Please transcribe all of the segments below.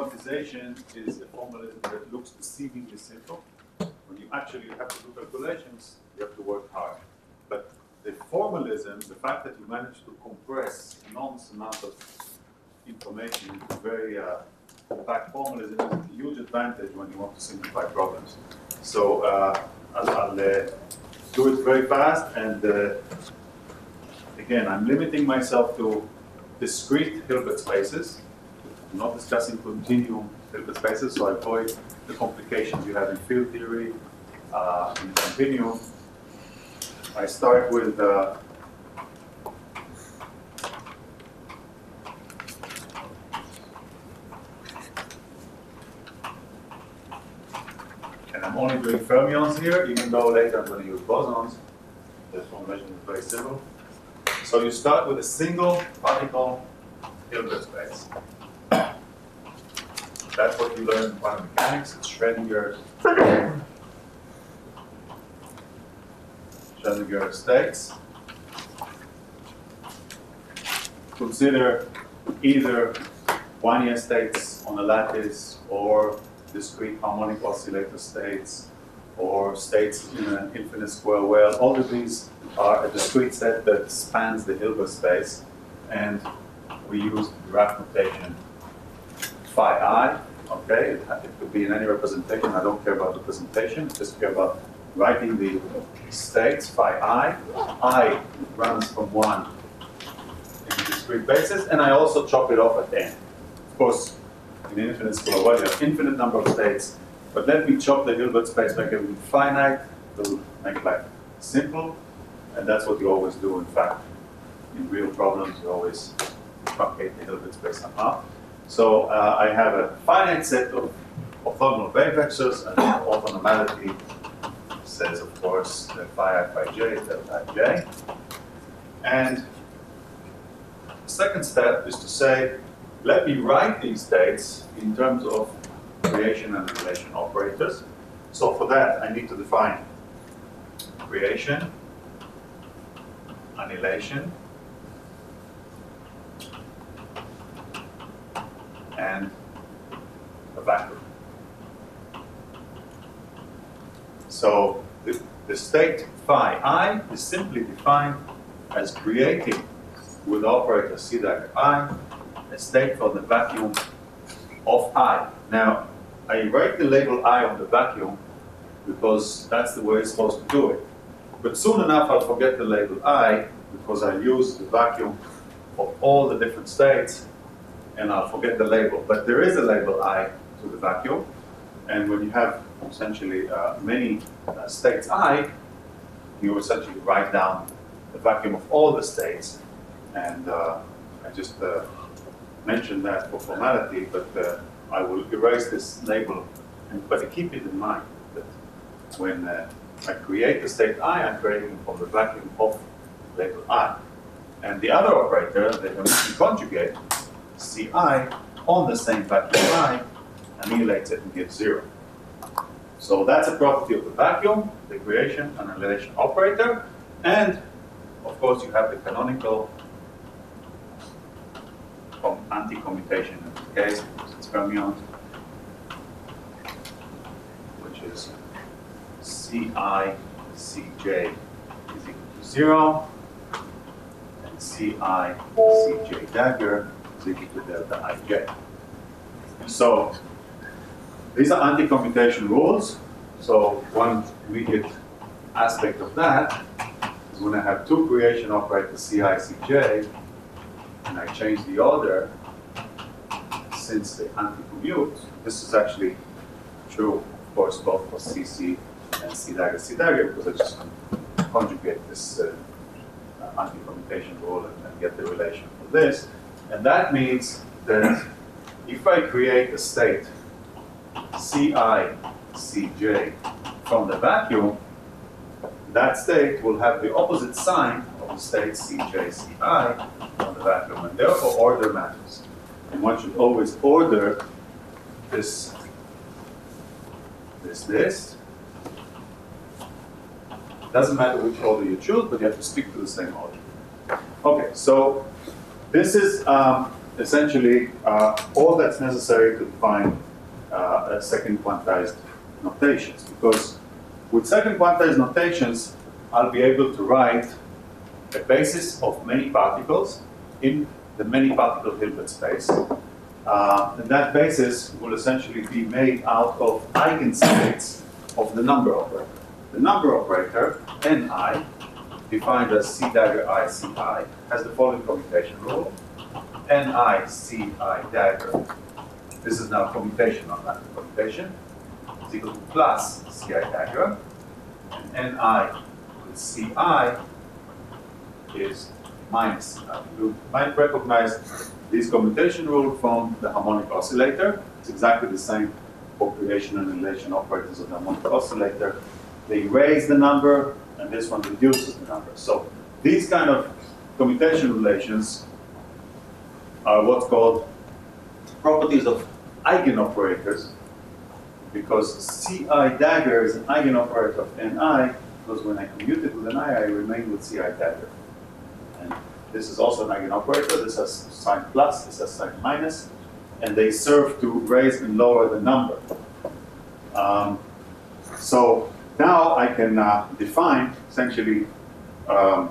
normalization is a formalism that looks deceivingly simple. When you actually have to do calculations, you have to work hard. But the formalism, the fact that you manage to compress enormous amount of information into very compact formalism is a huge advantage when you want to simplify problems. So I'll do it very fast, and again, I'm limiting myself to discrete Hilbert spaces. I'm not discussing continuum Hilbert spaces, so I avoid the complications you have in field theory, in the continuum. I start with and I'm only doing fermions here, even though later I'm going to use bosons. The formulation is very simple. So you start with a single particle Hilbert space. That's what you learn in quantum mechanics. It's Schrödinger states. Consider either Wannier states on a lattice, or discrete harmonic oscillator states, or states in an infinite square whale. All of these are a discrete set that spans the Hilbert space, and we use the graph notation phi I. Okay, it could be in any representation. I don't care about representation. I just care about writing the states phi I. I runs from 1 in discrete basis, and I also chop it off at n. Of course, in infinite square whale, you have infinite number of states. But let me chop the Hilbert space, make everything finite. It'll make life simple, and that's what you always do. In fact, in real problems, you always truncate the Hilbert space somehow. So I have a finite set of orthogonal wave vectors, and orthonormality says, of course, that phi I phi j is delta j. And the second step is to say, let me write these states in terms of creation and annihilation operators. So for that, I need to define creation, annihilation, and a vacuum. So the state phi I is simply defined as creating with the operator C dagger I a state for the vacuum of I. Now, I write the label I on the vacuum because that's the way it's supposed to do it. But soon enough, I'll forget the label I because I use the vacuum for all the different states, and I'll forget the label. But there is a label I to the vacuum, and when you have essentially many states I, you essentially write down the vacuum of all the states. And I just mentioned that for formality, but I will erase this label. But keep it in mind that when I create the state I, I'm creating from the vacuum of label I. And the other operator, the Hermitian conjugate, Ci, on the same vacuum I, annihilates it and gives 0. So that's a property of the vacuum, the creation and annihilation operator. And of course, you have the canonical anti-commutation in this case, because it's fermions, which is Ci Cj is equal to 0, and Ci Cj dagger is equal to delta Ij. So these are anti-commutation rules. So one immediate aspect of that is when I have two creation operators Ci Cj, and I change the order since they anti-commute. This is actually true, of course, both for Cc and C dagger, because I just conjugate this anti-commutation rule and get the relation for this. And that means that if I create a state Ci Cj from the vacuum, that state will have the opposite sign of the state Cj Ci from the vacuum, and therefore order matters. And one should always order this list. Doesn't matter which order you choose, but you have to stick to the same order. Okay, so this is essentially all that's necessary to define a second quantized notations. Because with second quantized notations, I'll be able to write a basis of many particles in the many particle Hilbert space. And that basis will essentially be made out of eigenstates of the number operator. The number operator, Ni, defined as C dagger I Ci, has the following commutation rule. Ni Ci dagger, this is now commutation, not matter commutation, is equal to plus Ci dagger. And Ni with Ci is minus Ci. You might recognize this commutation rule from the harmonic oscillator. It's exactly the same for creation and annihilation operators of the harmonic oscillator. They raise the number, and this one reduces the number. So these kind of commutation relations are what's called properties of eigenoperators, because Ci dagger is an eigenoperator of Ni, because when I commute it with an I remain with Ci dagger. And this is also an eigenoperator. This has sign plus, this has sign minus, and they serve to raise and lower the number. So now I can define essentially the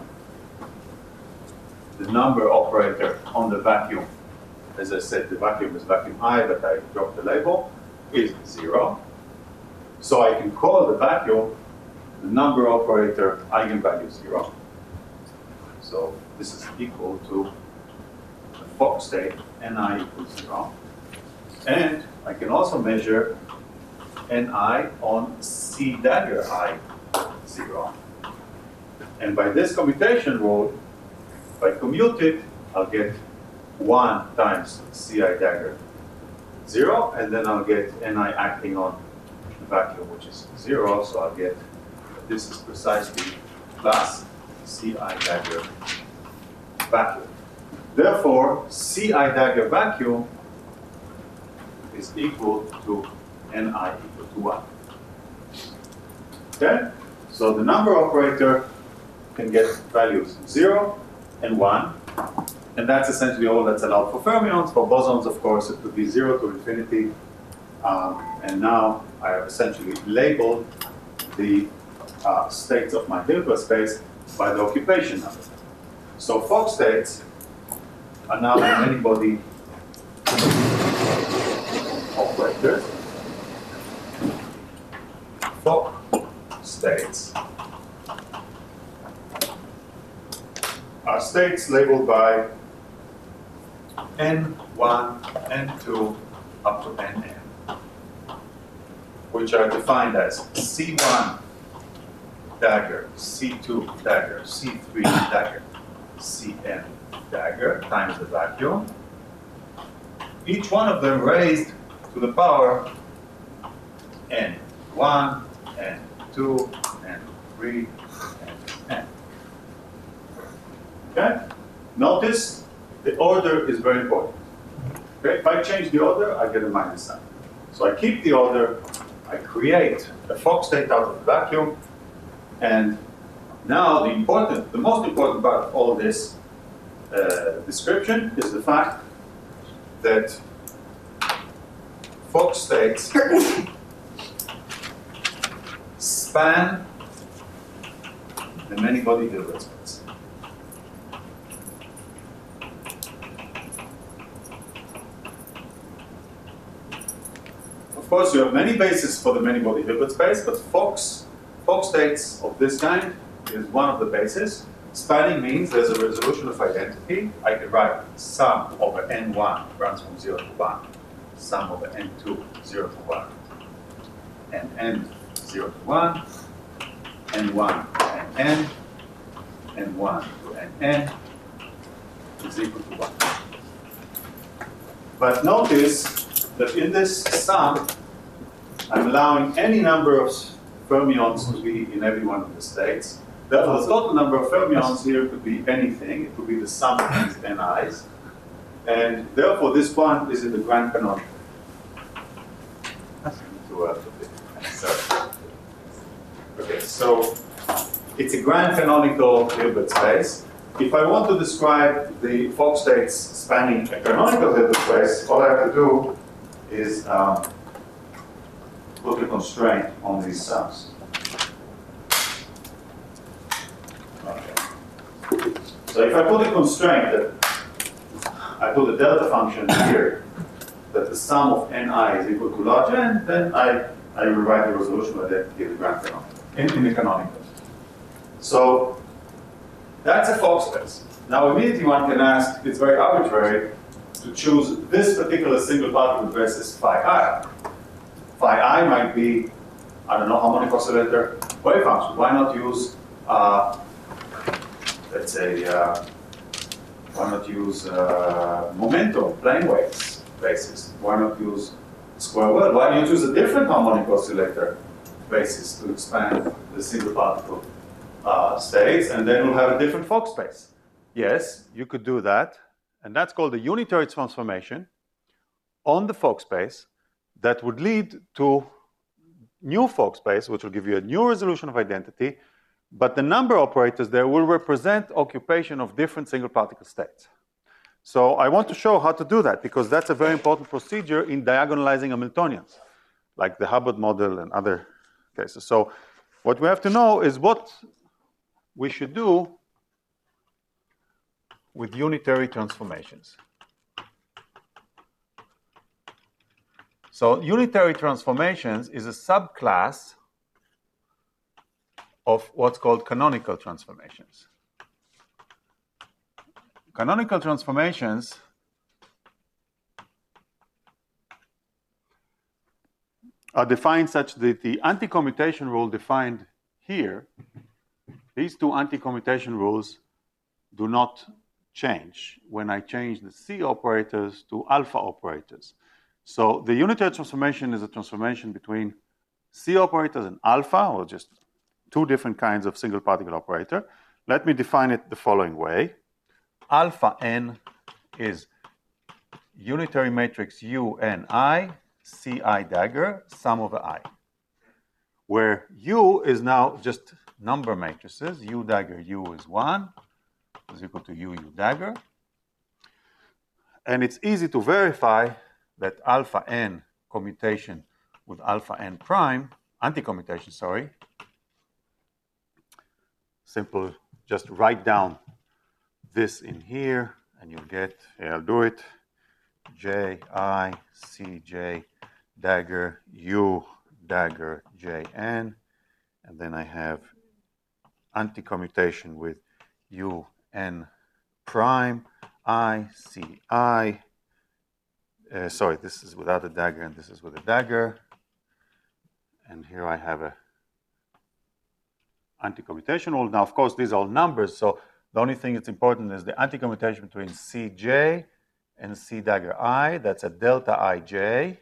number operator on the vacuum. As I said, the vacuum is vacuum I, but I dropped the label, is 0. So I can call the vacuum the number operator eigenvalue 0. So this is equal to the Fock state, Ni equals 0. And I can also measure Ni on C dagger I 0. And by this commutation rule, if I commute it, I'll get 1 times Ci dagger 0, and then I'll get Ni acting on the vacuum, which is 0, so I'll get, this is precisely plus Ci dagger vacuum. Therefore, Ci dagger vacuum is equal to Ni equal to 1. Okay? So the number operator can get values 0 and 1, and that's essentially all that's allowed for fermions. For bosons, of course, it would be 0 to infinity. And now I have essentially labeled the states of my Hilbert space by the occupation number. So Fock states are now many-body operators. Fock states are states labeled by N1, N2, up to Nn, which are defined as C1 dagger, C2 dagger, C3 dagger, Cn dagger times the vacuum. Each one of them raised to the power N1, N2, N3, N. Okay? Notice the order is very important. Okay? If I change the order, I get a minus sign. So I keep the order, I create a Fock state out of the vacuum, and now the most important part of all this description is the fact that Fock states span the many-body Hilbert space. Of course, you have many bases for the many-body Hilbert space, but Fock states of this kind is one of the bases. Spanning means there's a resolution of identity. I can write sum over n1 runs from 0 to 1, sum over n2, 0 to 1, and n 0 to 1, n1 to nn, n1 to nn is equal to 1. But notice that in this sum, I'm allowing any number of fermions to be in every one of the states. Therefore, the total number of fermions here could be anything. It could be the sum of these ni's. And therefore, this one is in the grand canonical. Okay, so it's a grand canonical Hilbert space. if I want to describe the Fock states spanning a canonical Hilbert space, all I have to do is put a constraint on these sums. Okay. So if I put a constraint that I put a delta function here, that the sum of ni is equal to large n, then I rewrite the resolution identity of the grand canonical, in the canonical. So that's a Fock space. Now immediately one can ask, it's very arbitrary to choose this particular single particle basis phi I. Phi I might be, I don't know, harmonic oscillator wave function. Why not use, let's say, why not use momentum, plane waves basis? Why not use square world? Why don't you choose a different harmonic oscillator basis to expand the single particle states, and then we'll have a different Fock space? Yes, you could do that, and that's called a unitary transformation on the Fock space that would lead to new Fock space, which will give you a new resolution of identity, but the number operators there will represent occupation of different single particle states. So I want to show how to do that, because that's a very important procedure in diagonalizing Hamiltonians, like the Hubbard model and other cases. So what we have to know is what we should do with unitary transformations. So unitary transformations is a subclass of what's called canonical transformations. Canonical transformations are defined such that the anti-commutation rule defined here, these two anti-commutation rules do not change when I change the C operators to alpha operators. So the unitary transformation is a transformation between C operators and alpha, or just two different kinds of single particle operator. Let me define it the following way. Alpha n is unitary matrix U n I, C I dagger, sum over I, where U is now just number matrices. U dagger U is 1, is equal to U dagger. And it's easy to verify that alpha n commutation with alpha n prime, anti-commutation, sorry, simple, just write down this in here, and you'll get, here I'll do it, J, I, C, J, dagger, U, dagger, J, N, and then I have anti-commutation with U, N prime, I, C, I, sorry, this is without a dagger and this is with a dagger, and here I have a anti-commutation rule. Now, of course, these are all numbers, so the only thing that's important is the anti-commutation between Cj and C dagger I. That's a delta Ij.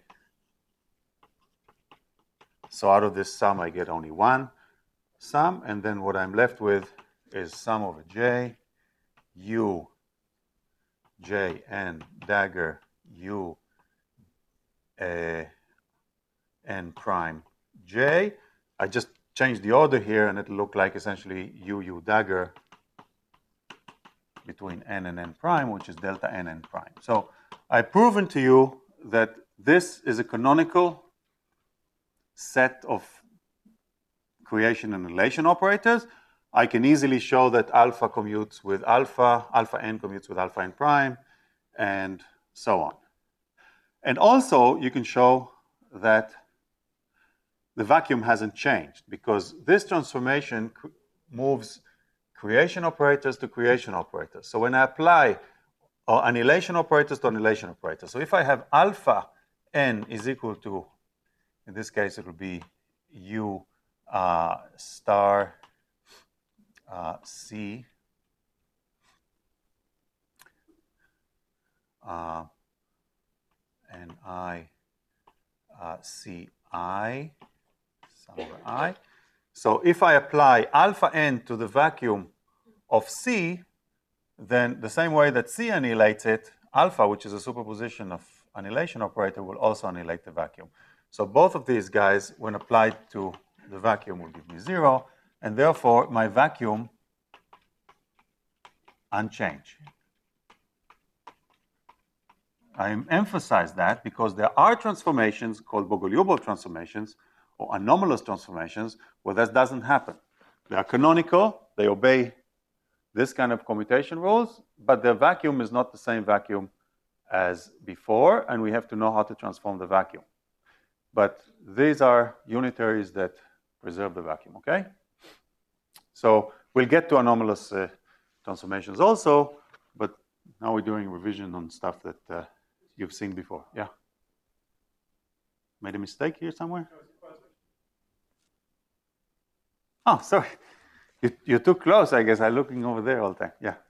So out of this sum, I get only one sum, and then what I'm left with is sum over J, U, J, N, dagger, U, N prime, J. I just changed the order here, and it'll look like essentially U dagger between N and N prime, which is delta N N prime. So I've proven to you that this is a canonical set of creation and annihilation operators. I can easily show that alpha commutes with alpha, alpha n commutes with alpha n prime, and so on. And also, you can show that the vacuum hasn't changed, because this transformation moves creation operators to creation operators. So when I apply annihilation operators to annihilation operators, so if I have alpha n is equal to, in this case, it will be U star C and I C I, sum over I. So if I apply alpha n to the vacuum of C, then the same way that C annihilates it, alpha, which is a superposition of annihilation operator, will also annihilate the vacuum. So both of these guys, when applied to the vacuum, will give me 0, and therefore my vacuum unchanged. I emphasize that because there are transformations called Bogoliubov transformations or anomalous transformations where that doesn't happen. They are canonical, they obey this kind of commutation rules, but the vacuum is not the same vacuum as before, and we have to know how to transform the vacuum. But these are unitaries that preserve the vacuum, okay? So we'll get to anomalous transformations also, but now we're doing revision on stuff that you've seen before. Yeah? Made a mistake here somewhere? Oh, sorry. You're too close, I guess. I'm looking over there all the time. Yeah.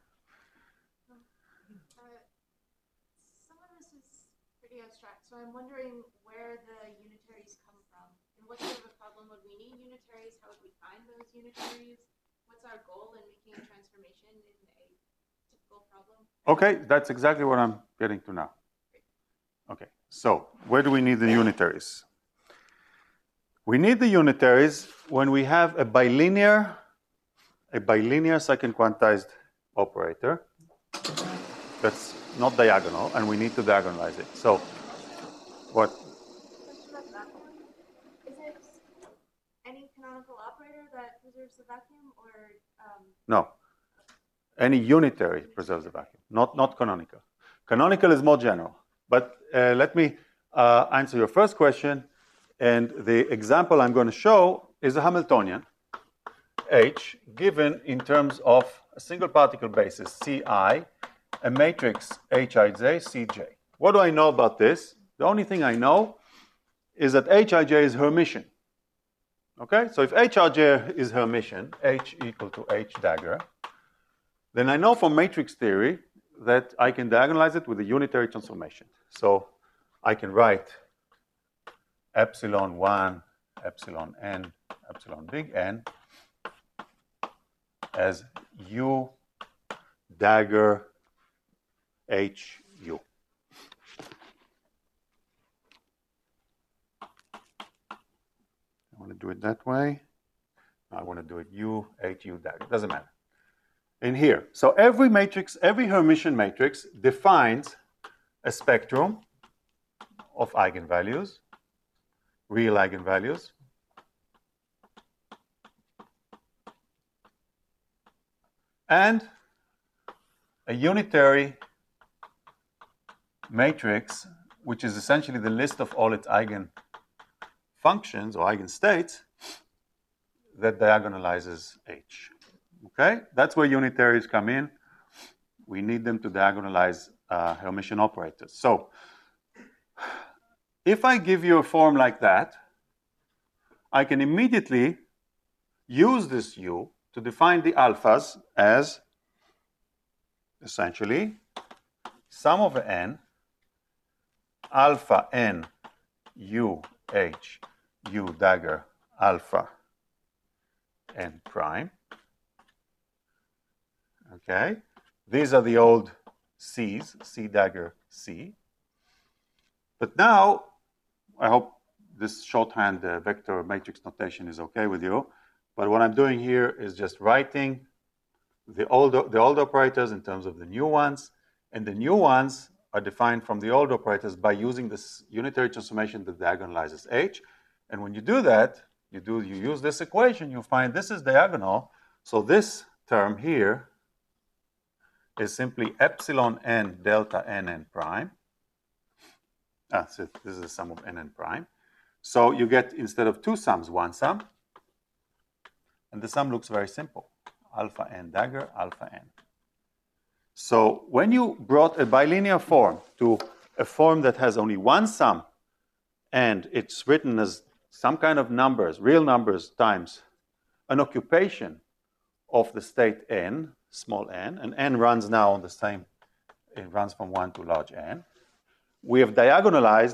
Some of this is pretty abstract, so I'm wondering where the unitaries come from. And what sort of a problem would we need unitaries? How would we find those unitaries? What's our goal in making a transformation in a typical problem? Okay, that's exactly what I'm getting to now. Okay, so where do we need the unitaries? We need the unitaries when we have a bilinear second quantized operator that's not diagonal, and we need to diagonalize it. So, what? Question about the vacuum. Is it any canonical operator that preserves the vacuum, or No. Any unitary preserves the vacuum, not canonical. Canonical is more general. But let me answer your first question. And the example I'm going to show is a Hamiltonian H given in terms of a single particle basis, Ci, a matrix Hij, Cj. What do I know about this? The only thing I know is that Hij is Hermitian. Okay, so if Hrj is Hermitian, H equal to H dagger, then I know from matrix theory that I can diagonalize it with a unitary transformation. So I can write epsilon 1, epsilon n, epsilon big N as U dagger HU. I want to do it that way. I want to do it U, HU dagger. Doesn't matter. In here. So every matrix, every Hermitian matrix defines a spectrum of eigenvalues, real eigenvalues, and a unitary matrix, which is essentially the list of all its eigenfunctions or eigenstates that diagonalizes H. Okay, that's where unitaries come in. We need them to diagonalize Hermitian operators. So, if I give you a form like that, I can immediately use this U to define the alphas as essentially sum of n alpha n U H U dagger alpha n prime. Okay, these are the old C's, C dagger C. But now, I hope this shorthand vector matrix notation is okay with you. But what I'm doing here is just writing the old operators in terms of the new ones. And the new ones are defined from the old operators by using this unitary transformation that diagonalizes H. And when you do that, you use this equation, you find this is diagonal. So this term here is simply epsilon n delta nn prime. So this is the sum of nn prime. So you get, instead of two sums, one sum. And the sum looks very simple. Alpha n dagger, alpha n. So when you brought a bilinear form to a form that has only one sum, and it's written as some kind of numbers, real numbers, times an occupation of the state n, small n, and n runs now on the same, it runs from 1 to large n. We have diagonalized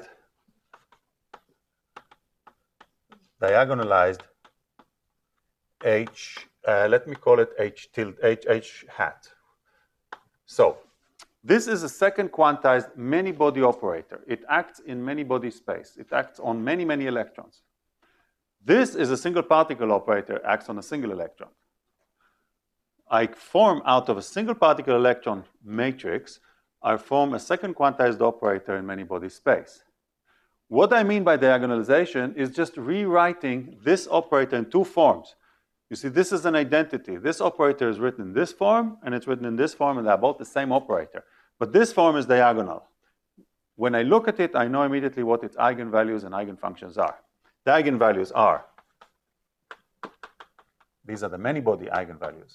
H, let me call it H tilde, H hat. So this is a second quantized many-body operator. It acts in many-body space. It acts on many, many electrons. This is a single particle operator, acts on a single electron. I form out of a single particle electron matrix, I form a second quantized operator in many-body space. What I mean by diagonalization is just rewriting this operator in two forms. You see, this is an identity. This operator is written in this form, and it's written in this form, and they're both the same operator. But this form is diagonal. When I look at it, I know immediately what its eigenvalues and eigenfunctions are. The eigenvalues are, these are the many-body eigenvalues,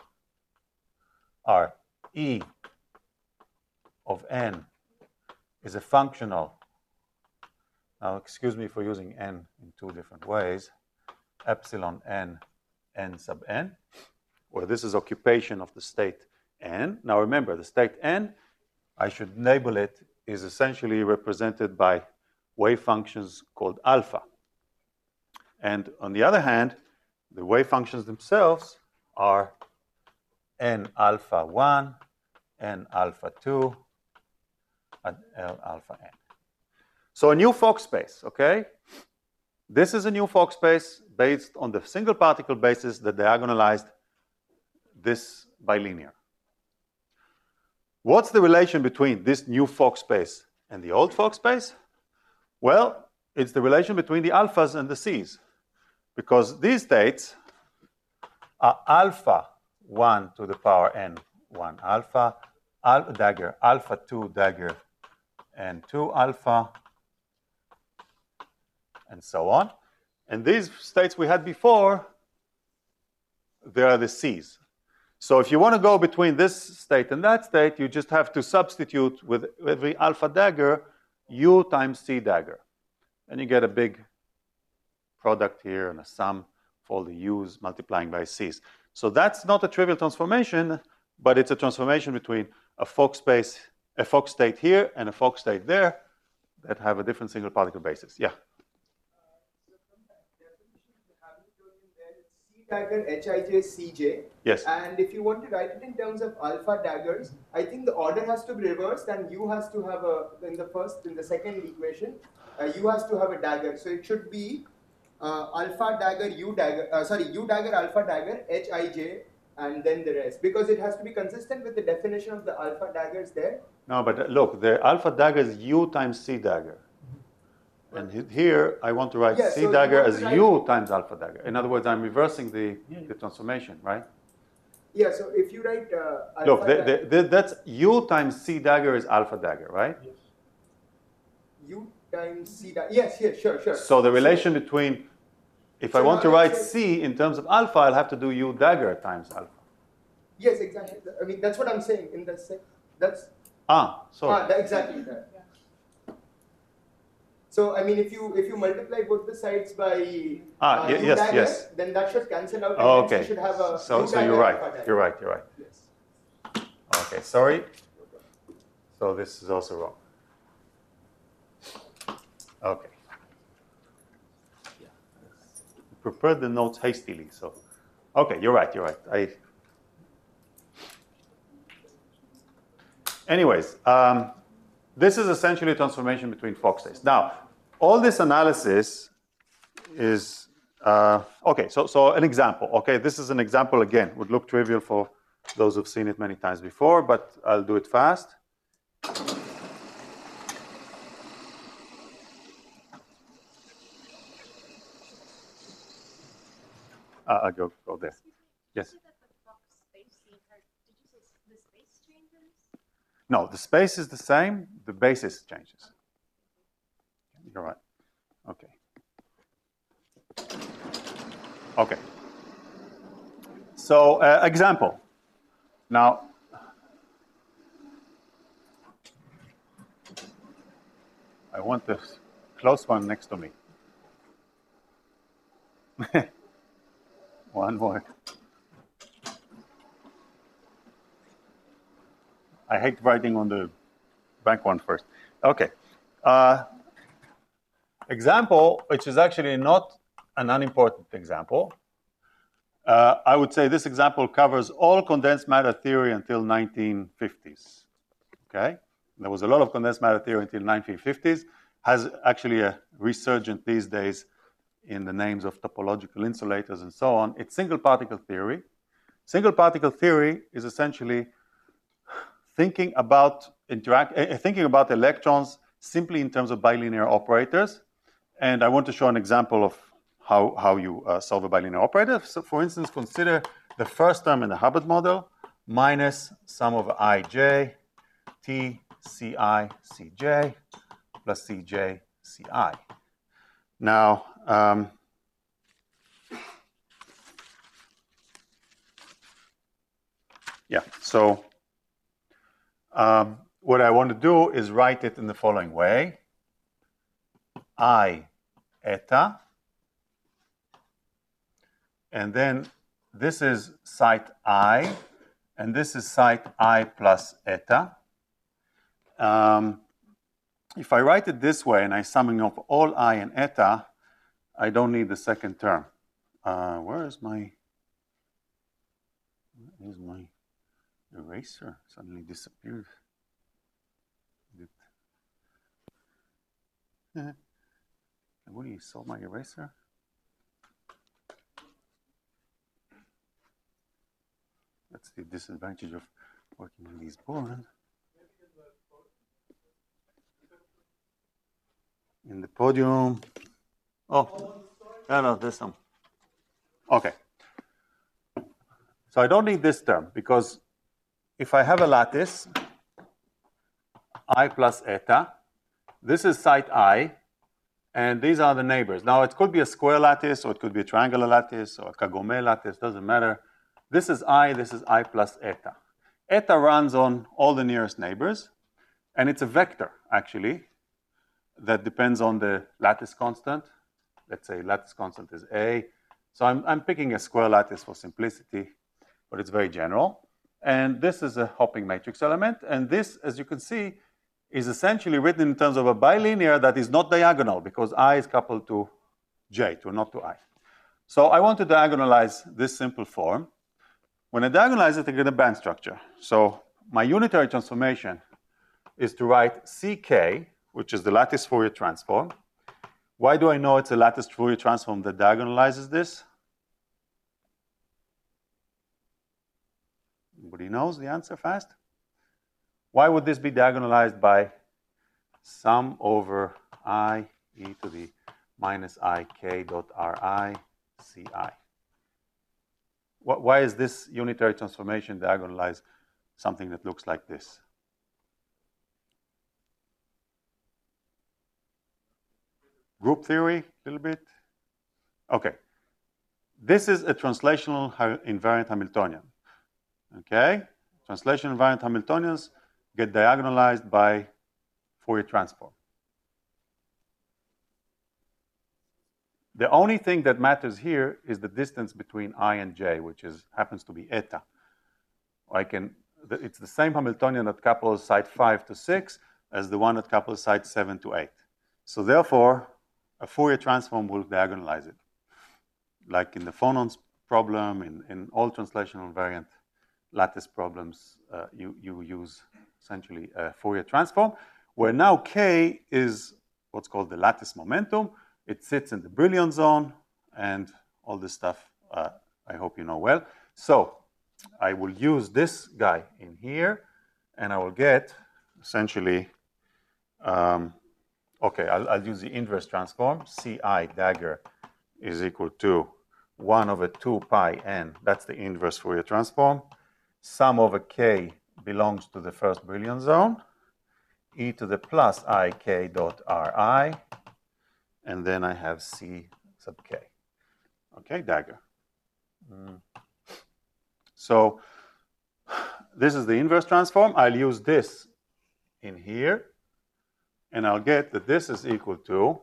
are E of n is a functional. Now, excuse me for using n in two different ways. Epsilon n, n sub n, where this is occupation of the state n. Now, remember, the state n, I should label it, is essentially represented by wave functions called alpha. And on the other hand, the wave functions themselves are n alpha 1, n alpha 2, and L alpha n. So a new Fock space, okay? This is a new Fock space based on the single particle basis that diagonalized this bilinear. What's the relation between this new Fock space and the old Fock space? Well, it's the relation between the alphas and the c's, because these states are alpha 1 to the power n 1 alpha, dagger alpha 2 dagger n 2 alpha, and so on. And these states we had before, they are the c's. So if you want to go between this state and that state, you just have to substitute with every alpha dagger u times c dagger. And you get a big product here and a sum for all the u's multiplying by c's. So that's not a trivial transformation, but it's a transformation between a Fock space, a Fock state here and a Fock state there that have a different single particle basis. Yeah? Dagger Hij Cj. Yes. And if you want to write it in terms of alpha daggers, I think the order has to be reversed, and u has to have in the second equation, u has to have a dagger. So it should be alpha dagger u dagger, u dagger alpha dagger Hij, and then the rest, because it has to be consistent with the definition of the alpha daggers there. No, but look, the alpha dagger is u times c dagger. And here, I want to write c dagger as u times alpha dagger. In other words, I'm reversing the transformation, right? Yeah, so if you write look, that's u times c dagger is alpha dagger, right? Yes. U times c dagger. Yes, sure. So the relation between, if I want to write c in terms of alpha, I'll have to do u dagger times alpha. Yes, exactly. I mean, that's what I'm saying. In the that's. Exactly that. So I mean, if you multiply both the sides by yes, then that should cancel out. Oh, and okay. You should have a so you're right. You're right. Yes. Okay. Sorry. So this is also wrong. Okay. Prepared the notes hastily. So, okay, you're right. Anyways. This is essentially a transformation between Fock states. Now, all this analysis is, okay, so an example. Okay, this is an example, again, would look trivial for those who've seen it many times before, but I'll do it fast. I'll go there. Yes? No, the space is the same, the basis changes. You're right. Okay. So, example. Now, I want the close one next to me. One more. I hate writing on the back one first. Okay. Example, which is actually not an unimportant example. I would say this example covers all condensed matter theory until 1950s. Okay? There was a lot of condensed matter theory until 1950s. Has actually a resurgent these days in the names of topological insulators and so on. It's single particle theory. Single particle theory is essentially thinking about electrons simply in terms of bilinear operators. And I want to show an example of how you solve a bilinear operator. So for instance, consider the first term in the Hubbard model minus sum of ij T Ci Cj plus Cj Ci. Now, yeah, so what I want to do is write it in the following way. I eta, and then this is site I, and this is site I plus eta. If I write it this way and I'm summing up all I and eta, I don't need the second term. Where's my eraser? Suddenly disappeared. What do you saw my eraser? That's the disadvantage of working on these boards. In the podium. Oh, no, there's some. Okay. So I don't need this term because if I have a lattice, I plus eta, this is site I, and these are the neighbors. Now, it could be a square lattice, or it could be a triangular lattice, or a Kagome lattice, doesn't matter. This is I plus eta. Eta runs on all the nearest neighbors, and it's a vector, actually, that depends on the lattice constant. Let's say lattice constant is A. So I'm picking a square lattice for simplicity, but it's very general. And this is a hopping matrix element, and this, as you can see, is essentially written in terms of a bilinear that is not diagonal because I is coupled to J, not to I. So I want to diagonalize this simple form. When I diagonalize it, I get a band structure. So my unitary transformation is to write CK, which is the lattice Fourier transform. Why do I know it's a lattice Fourier transform that diagonalizes this? Anybody knows the answer fast? Why would this be diagonalized by sum over I e to the minus ik dot ri ci? Why is this unitary transformation diagonalize something that looks like this? Group theory, a little bit? Okay. This is a translational invariant Hamiltonian. Okay? Translational invariant Hamiltonians get diagonalized by Fourier transform. The only thing that matters here is the distance between I and J, which happens to be eta. It's the same Hamiltonian that couples site 5 to 6 as the one that couples site 7 to 8. So therefore, a Fourier transform will diagonalize it. Like in the phonons problem, in all translational invariant lattice problems, you use essentially a Fourier transform, where now K is what's called the lattice momentum. It sits in the Brillouin zone, and all this stuff I hope you know well. So I will use this guy in here, and I will get essentially, okay, I'll use the inverse transform. Ci dagger is equal to 1 over 2 pi n. That's the inverse Fourier transform. Sum over K belongs to the first Brillouin zone, e to the plus ik dot ri, and then I have C sub k. Okay, dagger. So this is the inverse transform. I'll use this in here, and I'll get that this is equal to,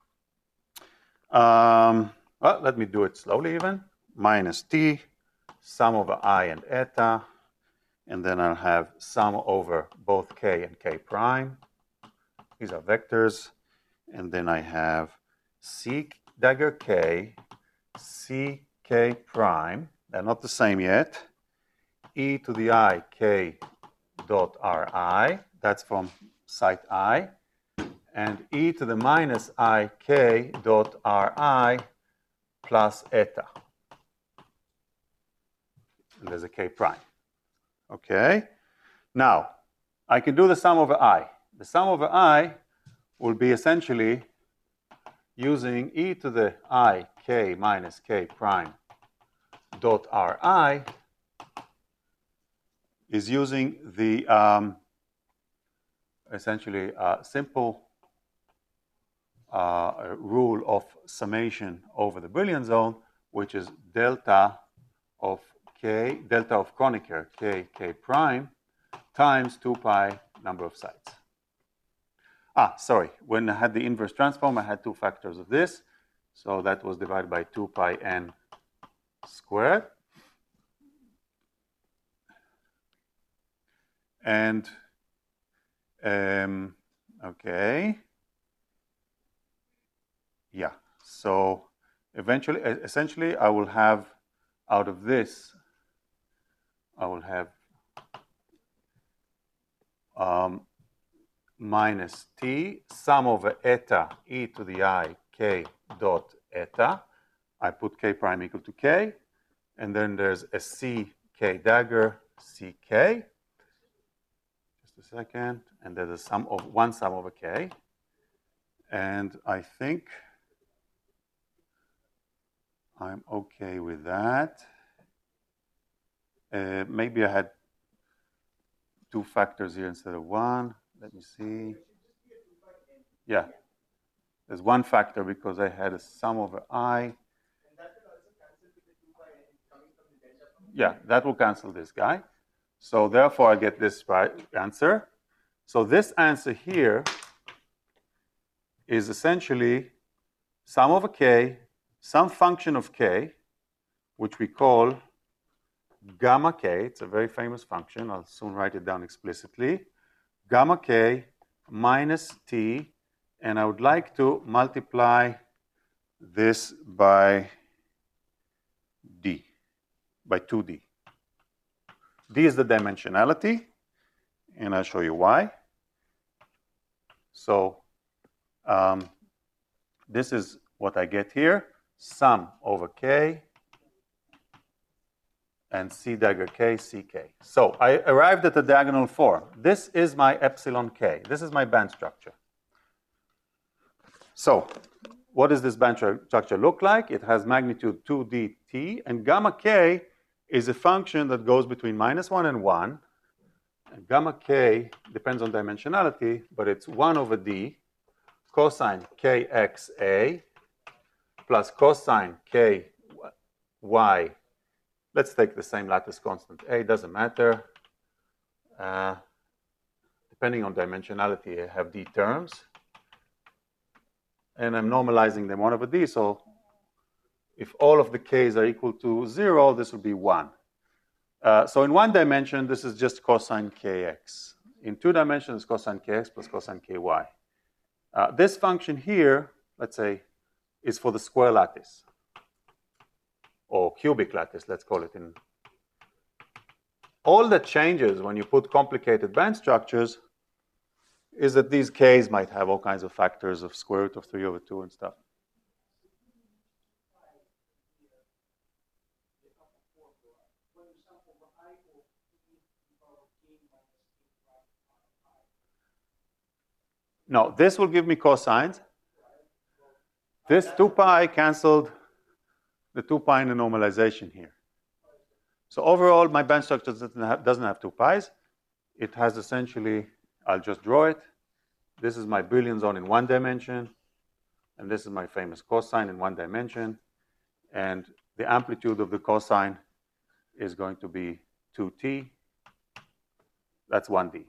well, let me do it slowly even, minus T, sum over I and eta, and then I'll have sum over both K and K prime. These are vectors. And then I have C dagger K, C K prime. They're not the same yet. E to the I K dot Ri. That's from site I. And e to the minus I K dot Ri plus eta. and there's a k prime. Okay? Now, I can do the sum over I. The sum over I will be essentially using e to the I k minus k prime dot Ri is using the essentially simple rule of summation over the Brillouin zone, which is delta of Kronecker k prime times 2 pi number of sites. Sorry, when I had the inverse transform, I had two factors of this. So that was divided by 2 pi n squared. And, okay. Yeah, so eventually, essentially, I will have out of this, I will have minus t sum over eta e to the I k dot eta. I put k prime equal to k, and then there's a c k dagger ck. Just a second, and there's a sum of one sum over k, and I think I'm okay with that. Maybe I had two factors here instead of one. Let me see. Yeah, there's one factor because I had a sum over I. Yeah, that will cancel this guy. So therefore, I get this right answer. So this answer here is essentially sum over k, some function of k, which we call gamma k. It's a very famous function. I'll soon write it down explicitly. Gamma k minus t, and I would like to multiply this by d, by 2d. D is the dimensionality, and I'll show you why. So this is what I get here, sum over k and c dagger k, ck. So I arrived at the diagonal form. This is my epsilon k. This is my band structure. So what does this band structure look like? It has magnitude 2dt, and gamma k is a function that goes between -1 and 1. And gamma k depends on dimensionality, but it's 1 over d cosine kxa plus cosine ky. Let's take the same lattice constant a, doesn't matter. Depending on dimensionality, I have d terms. And I'm normalizing them 1 over d, so if all of the k's are equal to 0, this will be 1. So in one dimension, this is just cosine kx. In two dimensions, cosine kx plus cosine ky. This function here, let's say, is for the square lattice, or cubic lattice, let's call it. All that changes when you put complicated band structures is that these k's might have all kinds of factors of square root of 3 over 2 and stuff. No, this will give me cosines. This 2 pi canceled the 2 pi in the normalization here. So overall, my band structure doesn't have 2 pi's. It has essentially, I'll just draw it. This is my Brillouin zone in one dimension, and this is my famous cosine in one dimension. And the amplitude of the cosine is going to be 2t. That's 1d.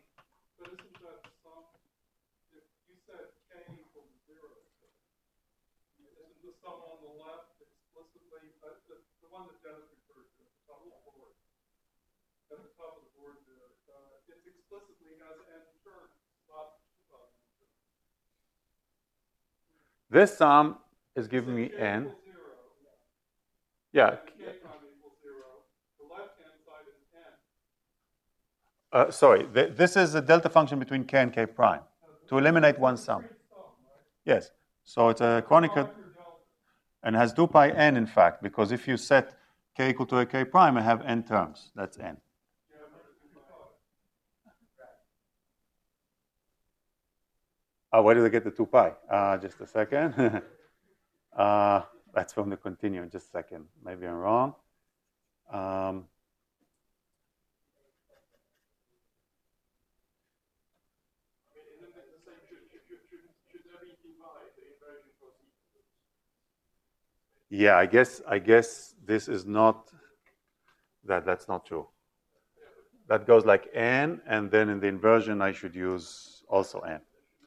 This sum is giving me n. Yeah. Sorry, this is a delta function between k and k prime to eliminate one sum. Yes. So it's a Kronecker and has 2 pi n, in fact, because if you set k equal to a k prime, I have n terms. That's n. Where did I get the 2 pi? Just a second. That's from the continuum. Just a second. Maybe I'm wrong. Yeah, I guess this is not that's not true. That goes like n, and then in the inversion I should use also n.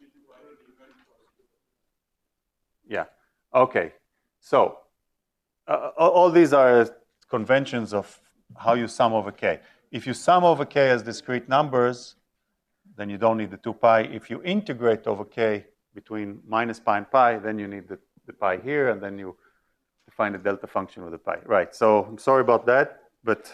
Yeah. Okay. So all these are conventions of how you sum over k. If you sum over k as discrete numbers, then you don't need the 2 pi. If you integrate over k between minus pi and pi, then you need the pi here, and then you define a delta function with the pi. Right. So I'm sorry about that, but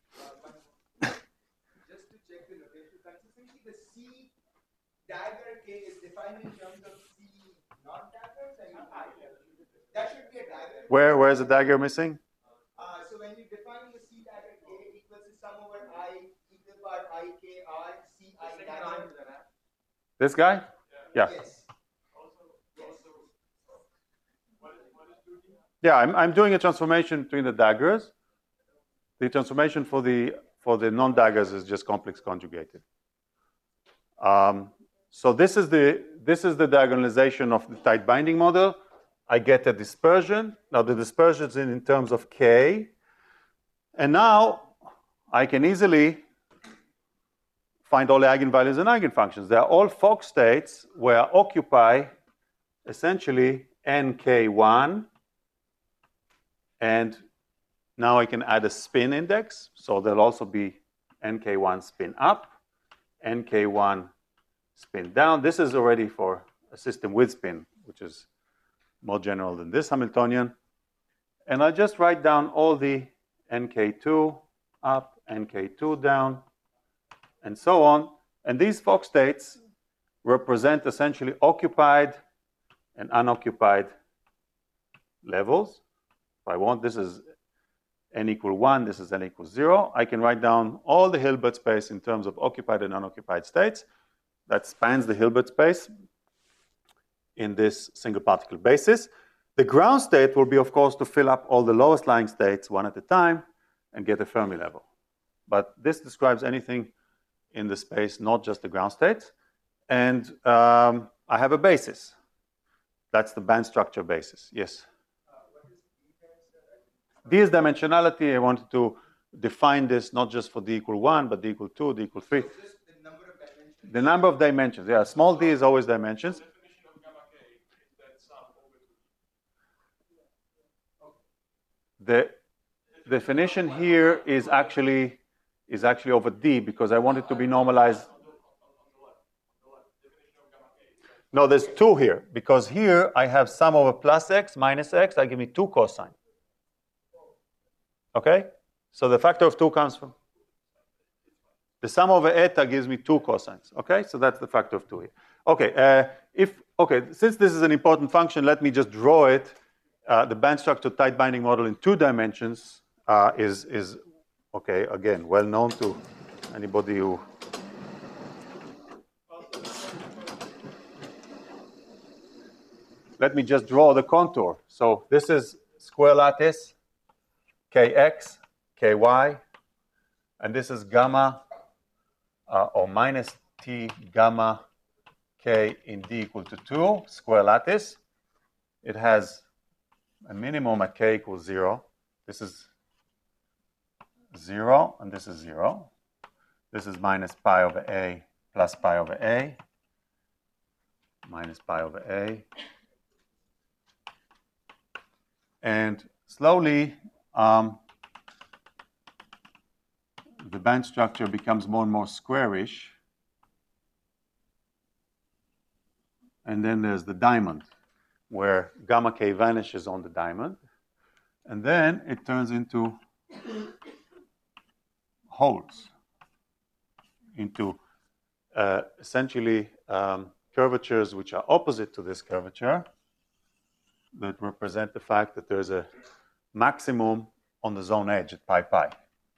just to check the notation consistency, the C dagger K is defined in terms of C non-daggers, and that should be a dagger. where is the dagger missing? So when you define the C dagger K equals to sum over I e to the power I K R C I dagger. This guy? Yeah. Yes. Yeah, I'm doing a transformation between the daggers. The transformation for the non-daggers is just complex conjugated. So this is the diagonalization of the tight binding model. I get a dispersion. Now the dispersion is in terms of k. And now I can easily find all the eigenvalues and eigenfunctions. They are all Fock states where I occupy essentially nk1. And now I can add a spin index. So there'll also be nk1 spin up, nk1 spin down. This is already for a system with spin, which is more general than this Hamiltonian. And I just write down all the nk2 up, nk2 down, and so on. And these Fock states represent essentially occupied and unoccupied levels. If I want, this is n equal 1, this is n equals 0. I can write down all the Hilbert space in terms of occupied and unoccupied states. That spans the Hilbert space in this single particle basis. The ground state will be, of course, to fill up all the lowest lying states one at a time and get a Fermi level. But this describes anything in the space, not just the ground states. And I have a basis. That's the band structure basis. Yes? D is dimensionality. I wanted to define this not just for d equal 1, but d equal 2, d equal 3. Just the number of dimensions. The number of dimensions. Yeah, small d is always dimensions. The definition here is actually over d because I want it to be normalized. No, there's 2 here because here I have sum over plus x minus x. That gives me 2 cosine. Okay? So the factor of 2 comes from the sum over eta gives me 2 cosines. Okay? So that's the factor of 2 here. Okay, since this is an important function, let me just draw it. The band structure tight binding model in 2 dimensions is okay, again, well known to anybody who let me just draw the contour. So this is square lattice kx, ky, and this is gamma or minus t gamma k in d equal to 2, square lattice. It has a minimum at k equals 0. This is 0, and this is 0. This is minus pi over a plus pi over a, minus pi over a. And slowly, the band structure becomes more and more squarish. And then there's the diamond, where gamma k vanishes on the diamond. And then it turns into holes, into essentially curvatures which are opposite to this curvature, that represent the fact that there's a maximum on the zone edge at pi pi.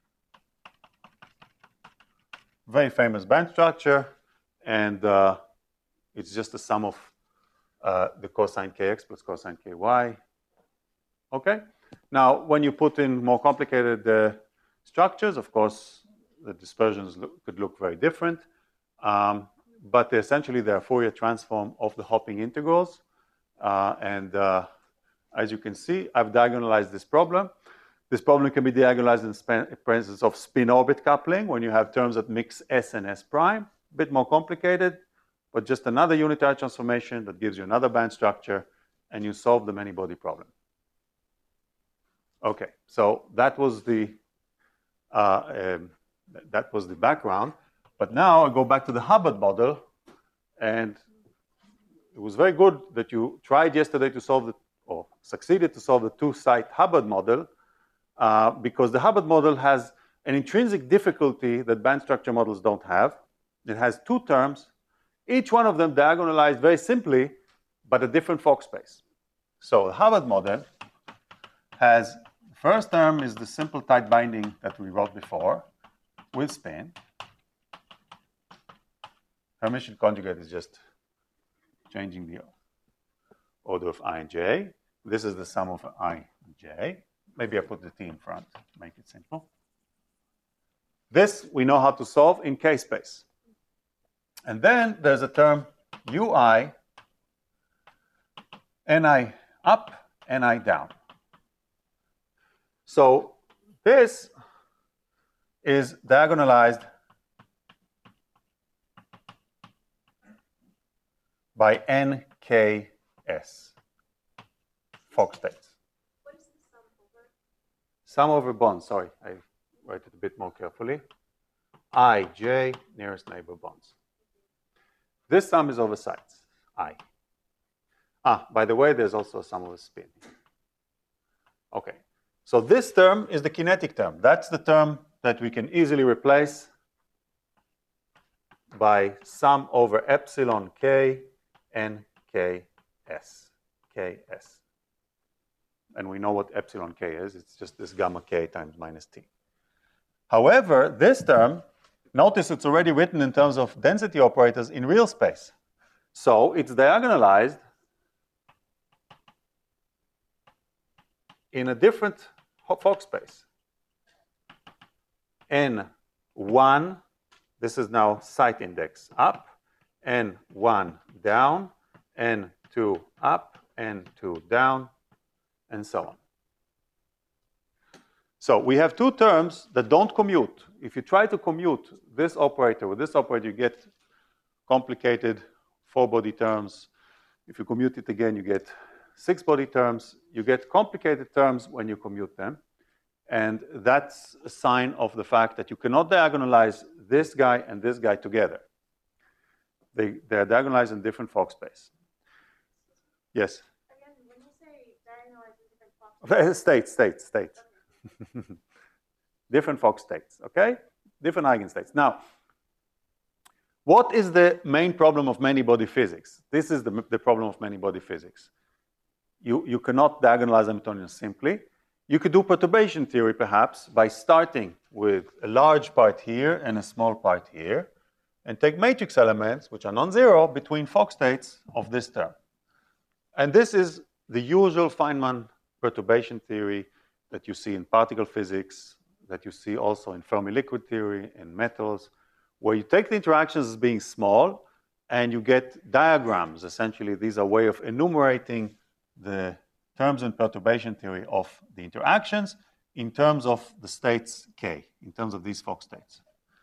Very famous band structure, and it's just the sum of the cosine kx plus cosine ky. Okay? Now, when you put in more complicated structures, of course, the dispersions could look very different. But essentially, they are Fourier transform of the hopping integrals. As you can see, I've diagonalized this problem. This problem can be diagonalized in the presence of spin-orbit coupling when you have terms that mix S and S prime. A bit more complicated, but just another unitary transformation that gives you another band structure, and you solve the many-body problem. Okay, so that was the background. But now I go back to the Hubbard model, and it was very good that you tried yesterday to solve or succeeded to solve the two-site Hubbard model, because the Hubbard model has an intrinsic difficulty that band structure models don't have. It has two terms, each one of them diagonalized very simply, but a different Fock space. So the Hubbard model has, the first term is the simple tight binding that we wrote before with spin. Hermitian conjugate is just changing the order of I and j. This is the sum of I and j. Maybe I put the t in front to make it simple. This we know how to solve in K space. And then there's a term ui, ni up, ni down. So this is diagonalized by nks, Fock states. What is the sum over? Sum over bonds, sorry, I write it a bit more carefully. I, j, nearest neighbor bonds. This sum is over sites, I. By the way, there's also a sum over spin. Okay, so this term is the kinetic term. That's the term that we can easily replace by sum over epsilon k n k s, ks. And we know what epsilon k is. It's just this gamma k times minus t. However, this term, notice it's already written in terms of density operators in real space. So it's diagonalized in a different Fock space. N1, this is now site index up, N1 down, N2 up, N2 down, and so on. So we have two terms that don't commute. If you try to commute this operator with this operator, you get complicated four-body terms. If you commute it again, you get six-body terms. You get complicated terms when you commute them. And that's a sign of the fact that you cannot diagonalize this guy and this guy together. They're diagonalized in different Fock space. Yes? Again, when you say diagonalize in different Fock States. Okay. Different Fock states, okay? Different eigenstates. Now, what is the main problem of many-body physics? This is the problem of many-body physics. You cannot diagonalize Hamiltonians simply. You could do perturbation theory, perhaps, by starting with a large part here and a small part here, and take matrix elements, which are non-zero, between Fock states of this term. And this is the usual Feynman perturbation theory that you see in particle physics, that you see also in Fermi liquid theory, in metals, where you take the interactions as being small, and you get diagrams. Essentially, these are a way of enumerating the terms in perturbation theory of the interactions in terms of the states K, in terms of these Fock states.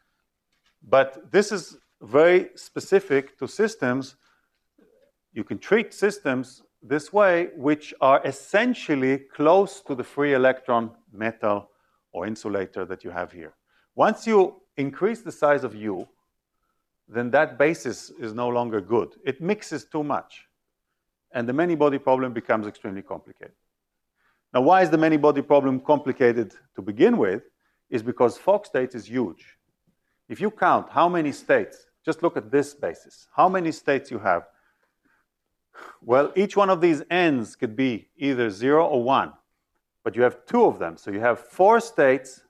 But this is very specific to systems. You can treat systems this way, which are essentially close to the free electron metal or insulator that you have here. Once you increase the size of U, then that basis is no longer good. It mixes too much. And the many-body problem becomes extremely complicated. Now, why is the many-body problem complicated to begin with? Is because Fock state is huge. If you count how many states, just look at this basis, how many states you have. Well, each one of these n's could be either 0 or 1. but you have two of them. So you have 4 states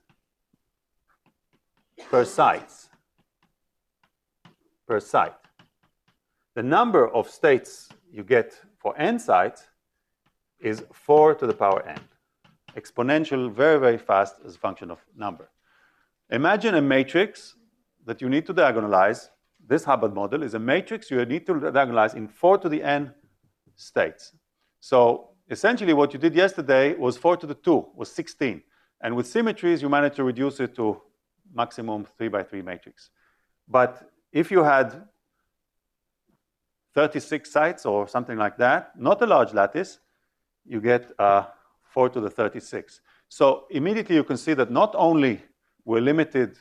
per site. The number of states you get for n sites is 4 to the power n. Exponential, very, very fast as a function of number. Imagine a matrix that you need to diagonalize. This Hubbard model is a matrix you need to diagonalize in 4 to the n states. So essentially what you did yesterday was 4 to the 2, was 16. And with symmetries, you managed to reduce it to maximum 3 by 3 matrix. But if you had 36 sites or something like that, not a large lattice, you get 4 to the 36. So immediately you can see that not only we're limited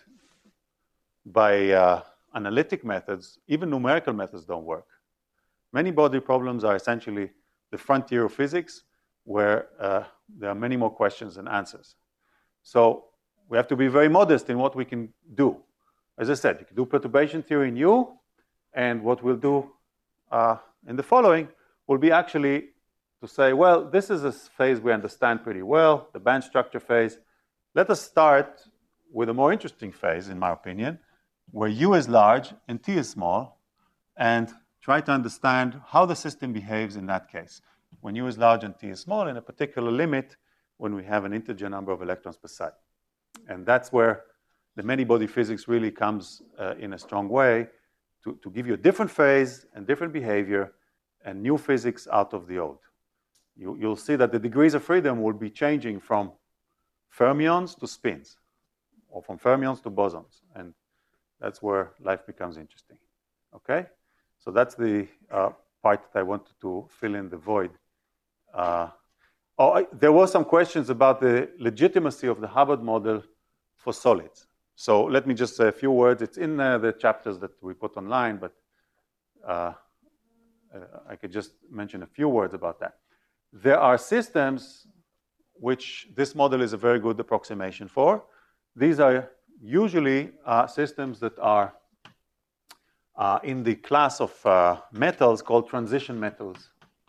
by analytic methods, even numerical methods don't work. Many body problems are essentially the frontier of physics, where there are many more questions than answers. So we have to be very modest in what we can do. As I said, you can do perturbation theory in U, and what we'll do in the following will be actually to say, well, this is a phase we understand pretty well, the band structure phase. Let us start with a more interesting phase, in my opinion, where U is large and T is small, and try to understand how the system behaves in that case, when U is large and T is small, in a particular limit, when we have an integer number of electrons per site. And that's where the many-body physics really comes in a strong way to give you a different phase and different behavior and new physics out of the old. You'll see that the degrees of freedom will be changing from fermions to spins, or from fermions to bosons. And that's where life becomes interesting. Okay? So that's the part that I wanted to fill in the void. There were some questions about the legitimacy of the Hubbard model for solids. So let me just say a few words. It's in the chapters that we put online, but I could just mention a few words about that. There are systems which this model is a very good approximation for. These are usually systems that are in the class of metals called transition metals.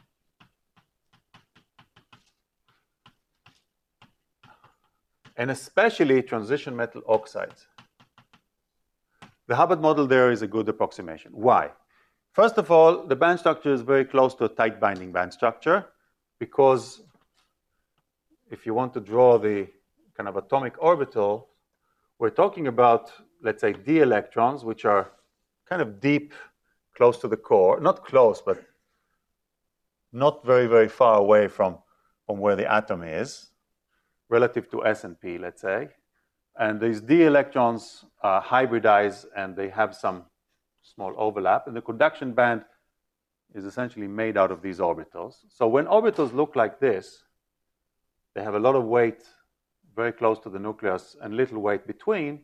And especially transition metal oxides. The Hubbard model there is a good approximation. Why? First of all, the band structure is very close to a tight binding band structure, because if you want to draw the kind of atomic orbital, we're talking about, let's say, d electrons, which are kind of deep, close to the core. Not close, but not very, very far away from where the atom is, relative to S and P, let's say. And these d electrons hybridize, and they have some small overlap. And the conduction band is essentially made out of these orbitals. So when orbitals look like this, they have a lot of weight very close to the nucleus and little weight between.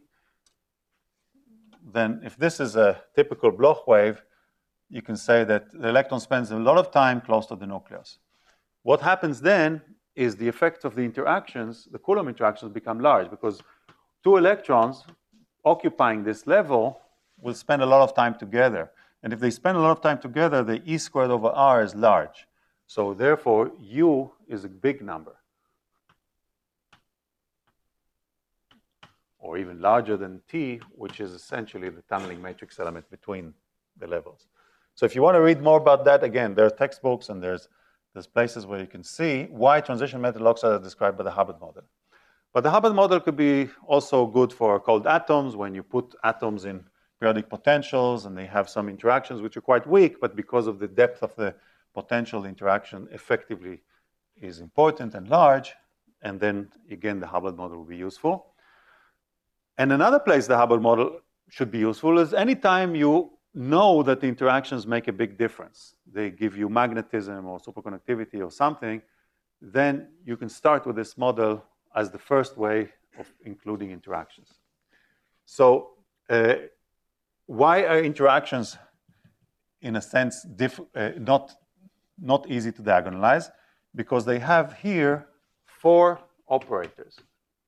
Then if this is a typical Bloch wave, you can say that the electron spends a lot of time close to the nucleus. What happens then is the effect of the interactions, the Coulomb interactions, become large, because 2 electrons occupying this level will spend a lot of time together. And if they spend a lot of time together, the E squared over R is large. So therefore, U is a big number, or even larger than T, which is essentially the tunneling matrix element between the levels. So if you want to read more about that, again, there are textbooks and there's places where you can see why transition metal oxides are described by the Hubbard model. But the Hubbard model could be also good for cold atoms, when you put atoms in periodic potentials and they have some interactions which are quite weak, but because of the depth of the potential, interaction effectively is important and large. And then again, the Hubbard model will be useful. And another place the Hubbard model should be useful is anytime you know that the interactions make a big difference. They give you magnetism or superconductivity or something, then you can start with this model as the first way of including interactions. So why are interactions, in a sense, not easy to diagonalize? Because they have here 4 operators.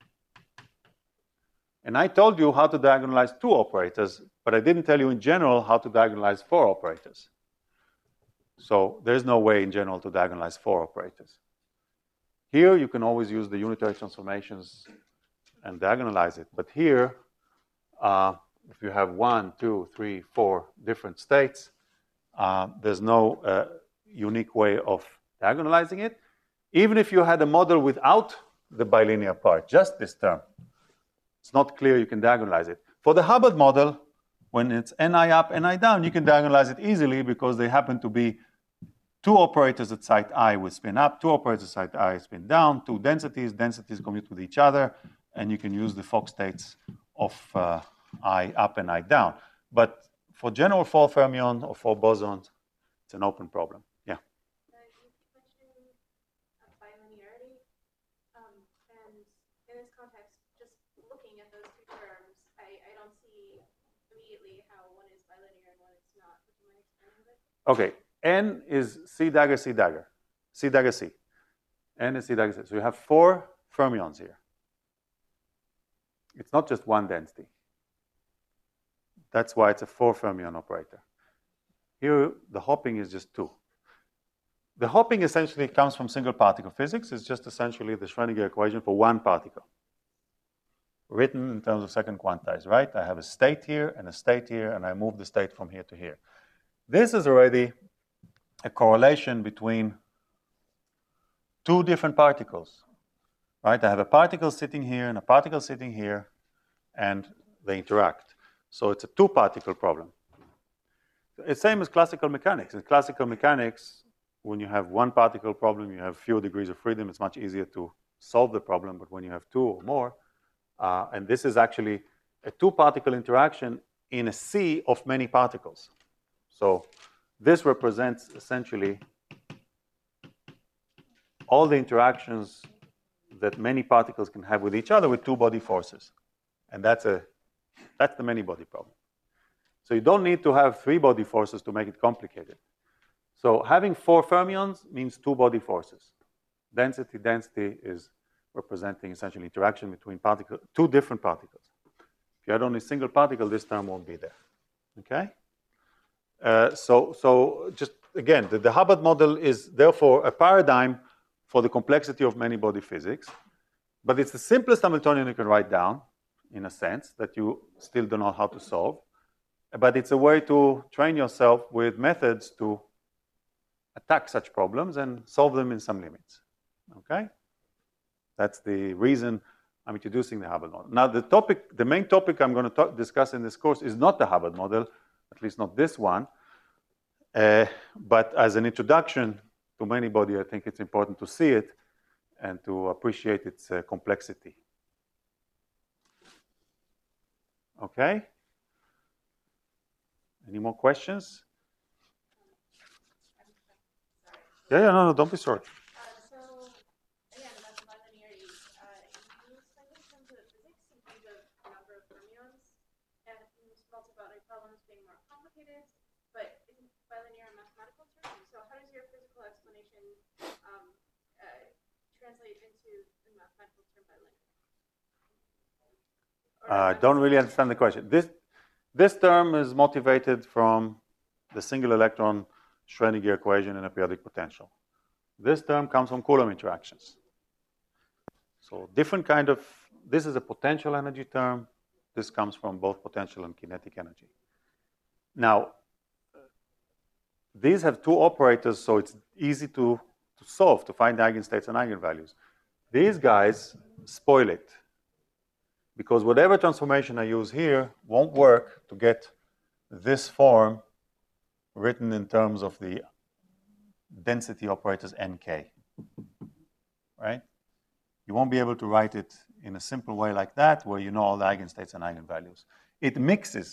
And I told you how to diagonalize 2 operators, but I didn't tell you in general how to diagonalize 4 operators. So there's no way in general to diagonalize 4 operators. Here, you can always use the unitary transformations and diagonalize it. But here, if you have 1, 2, 3, 4 different states, there's no unique way of diagonalizing it. Even if you had a model without the bilinear part, just this term, it's not clear you can diagonalize it. For the Hubbard model, when it's ni up, ni down, you can diagonalize it easily because they happen to be two operators at site I with spin up, two operators at site I spin down, two densities commute with each other, and you can use the Fock states of I up and I down. But for general 4 fermion or 4 bosons, it's an open problem. Yeah. You mentioned bilinearity, and in this context, just looking at those two terms, I don't see immediately how one is bilinear and one is not. Would you mind explaining a bit? Okay. N is C dagger, C dagger. C dagger, C. N is C dagger, C. So you have 4 fermions here. It's not just one density. That's why it's a 4 fermion operator. Here, the hopping is just 2. The hopping essentially comes from single particle physics. It's just essentially the Schrödinger equation for one particle, written in terms of second quantized, right? I have a state here, and I move the state from here to here. This is already a correlation between 2 different particles, right? I have a particle sitting here and a particle sitting here, and they interact. So it's a 2-particle problem. It's same as classical mechanics. In classical mechanics, when you have 1 particle problem, you have fewer degrees of freedom. It's much easier to solve the problem. But when you have 2 or more, and this is actually a 2-particle interaction in a sea of many particles. So this represents essentially all the interactions that many particles can have with each other with 2 body forces. And that's the many-body problem. So you don't need to have 3 body forces to make it complicated. So having 4 fermions means 2 body forces. Density is representing essentially interaction between 2 different particles. If you had only a single particle, this term won't be there. Okay? So just again, the Hubbard model is therefore a paradigm for the complexity of many-body physics, but it's the simplest Hamiltonian you can write down, in a sense, that you still don't know how to solve. But it's a way to train yourself with methods to attack such problems and solve them in some limits. Okay? That's the reason I'm introducing the Hubbard model. Now, the main topic I'm going to discuss in this course is not the Hubbard model, at least not this one. But as an introduction to many-body, I think it's important to see it and to appreciate its complexity. Okay? Any more questions? Yeah, no, don't be sorry. So, again, about the bilinearity, you study in terms of physics in terms of number of fermions, and multi-body problems being more complicated, but isn't bilinear a mathematical term? So how does your physical explanation translate into the mathematical term bilinear? I don't really understand the question. This term is motivated from the single electron Schrödinger equation in a periodic potential. This term comes from Coulomb interactions. So different kind of, this is a potential energy term. This comes from both potential and kinetic energy. Now, these have 2 operators, so it's easy to solve, to find eigenstates and eigenvalues. These guys spoil it, because whatever transformation I use here won't work to get this form written in terms of the density operators nk, right? You won't be able to write it in a simple way like that, where you know all the eigenstates and eigenvalues. It mixes.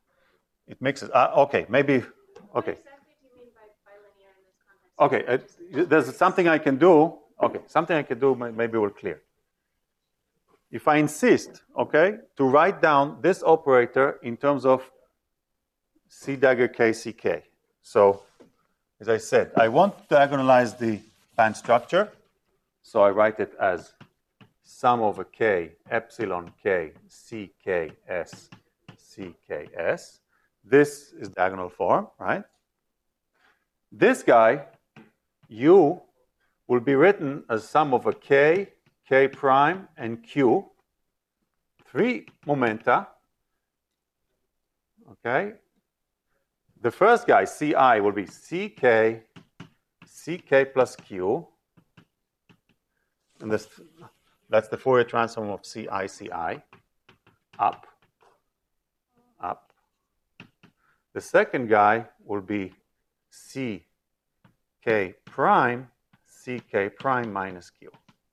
Okay, maybe, okay. What exactly do you mean by bilinear in this context? Okay, there's something I can do. Okay, something I can do, maybe we're clear. If I insist, okay, to write down this operator in terms of C dagger K, CK. So, as I said, I want to diagonalize the band structure. So I write it as sum over K, epsilon K, CKS, CKS. This is diagonal form, right? This guy, U, will be written as sum of a k, k prime, and q, 3 momenta, okay? The first guy, Ci, will be Ck, Ck plus q, and that's the Fourier transform of Ci, Ci, up, up. The second guy will be Ck prime, Ck prime minus q,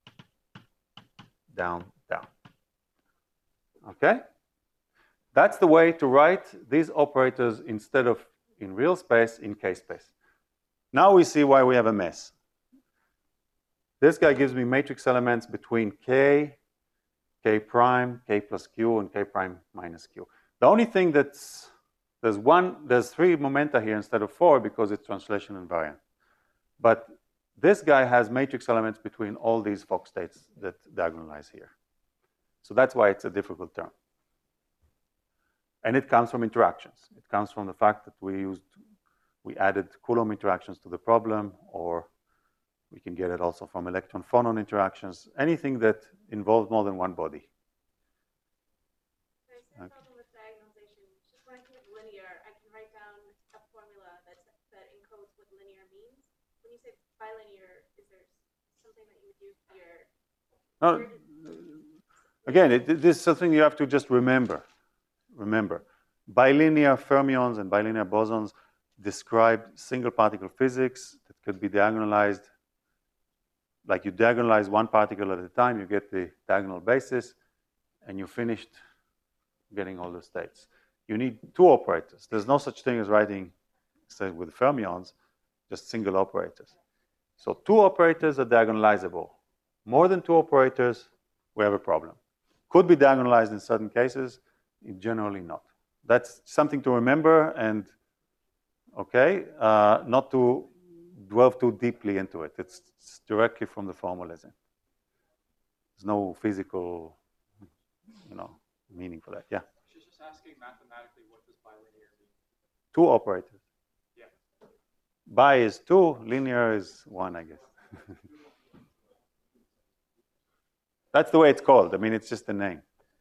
down, down. Okay? That's the way to write these operators instead of in real space, in K space. Now we see why we have a mess. This guy gives me matrix elements between K, K prime, K plus Q, and K prime minus Q. The only thing there's 3 momenta here instead of 4 because it's translation invariant. But this guy has matrix elements between all these Fock states that diagonalize here. So that's why it's a difficult term. And it comes from interactions. It comes from the fact that we added Coulomb interactions to the problem, or we can get it also from electron-phonon interactions, anything that involves more than one body. There's no problem with diagonalization. Just when I think of linear, I can write down a formula that encodes what linear means. When you say bilinear, is there something that you would do here? No, again, this is something you have to just remember. Remember, bilinear fermions and bilinear bosons describe single particle physics that could be diagonalized. Like you diagonalize one particle at a time, you get the diagonal basis, and you finished getting all the states. You need 2 operators. There's no such thing as writing, say, with fermions, just single operators. So 2 operators are diagonalizable. More than 2 operators, we have a problem. Could be diagonalized in certain cases, generally not. That's something to remember, and okay, not to delve too deeply into it. It's directly from the formalism. There's no physical, meaning for that. Yeah. She's just asking mathematically, what does bilinear mean? 2 operators. Yeah. Bi is 2, linear is 1, I guess. That's the way it's called. I mean, it's just a name.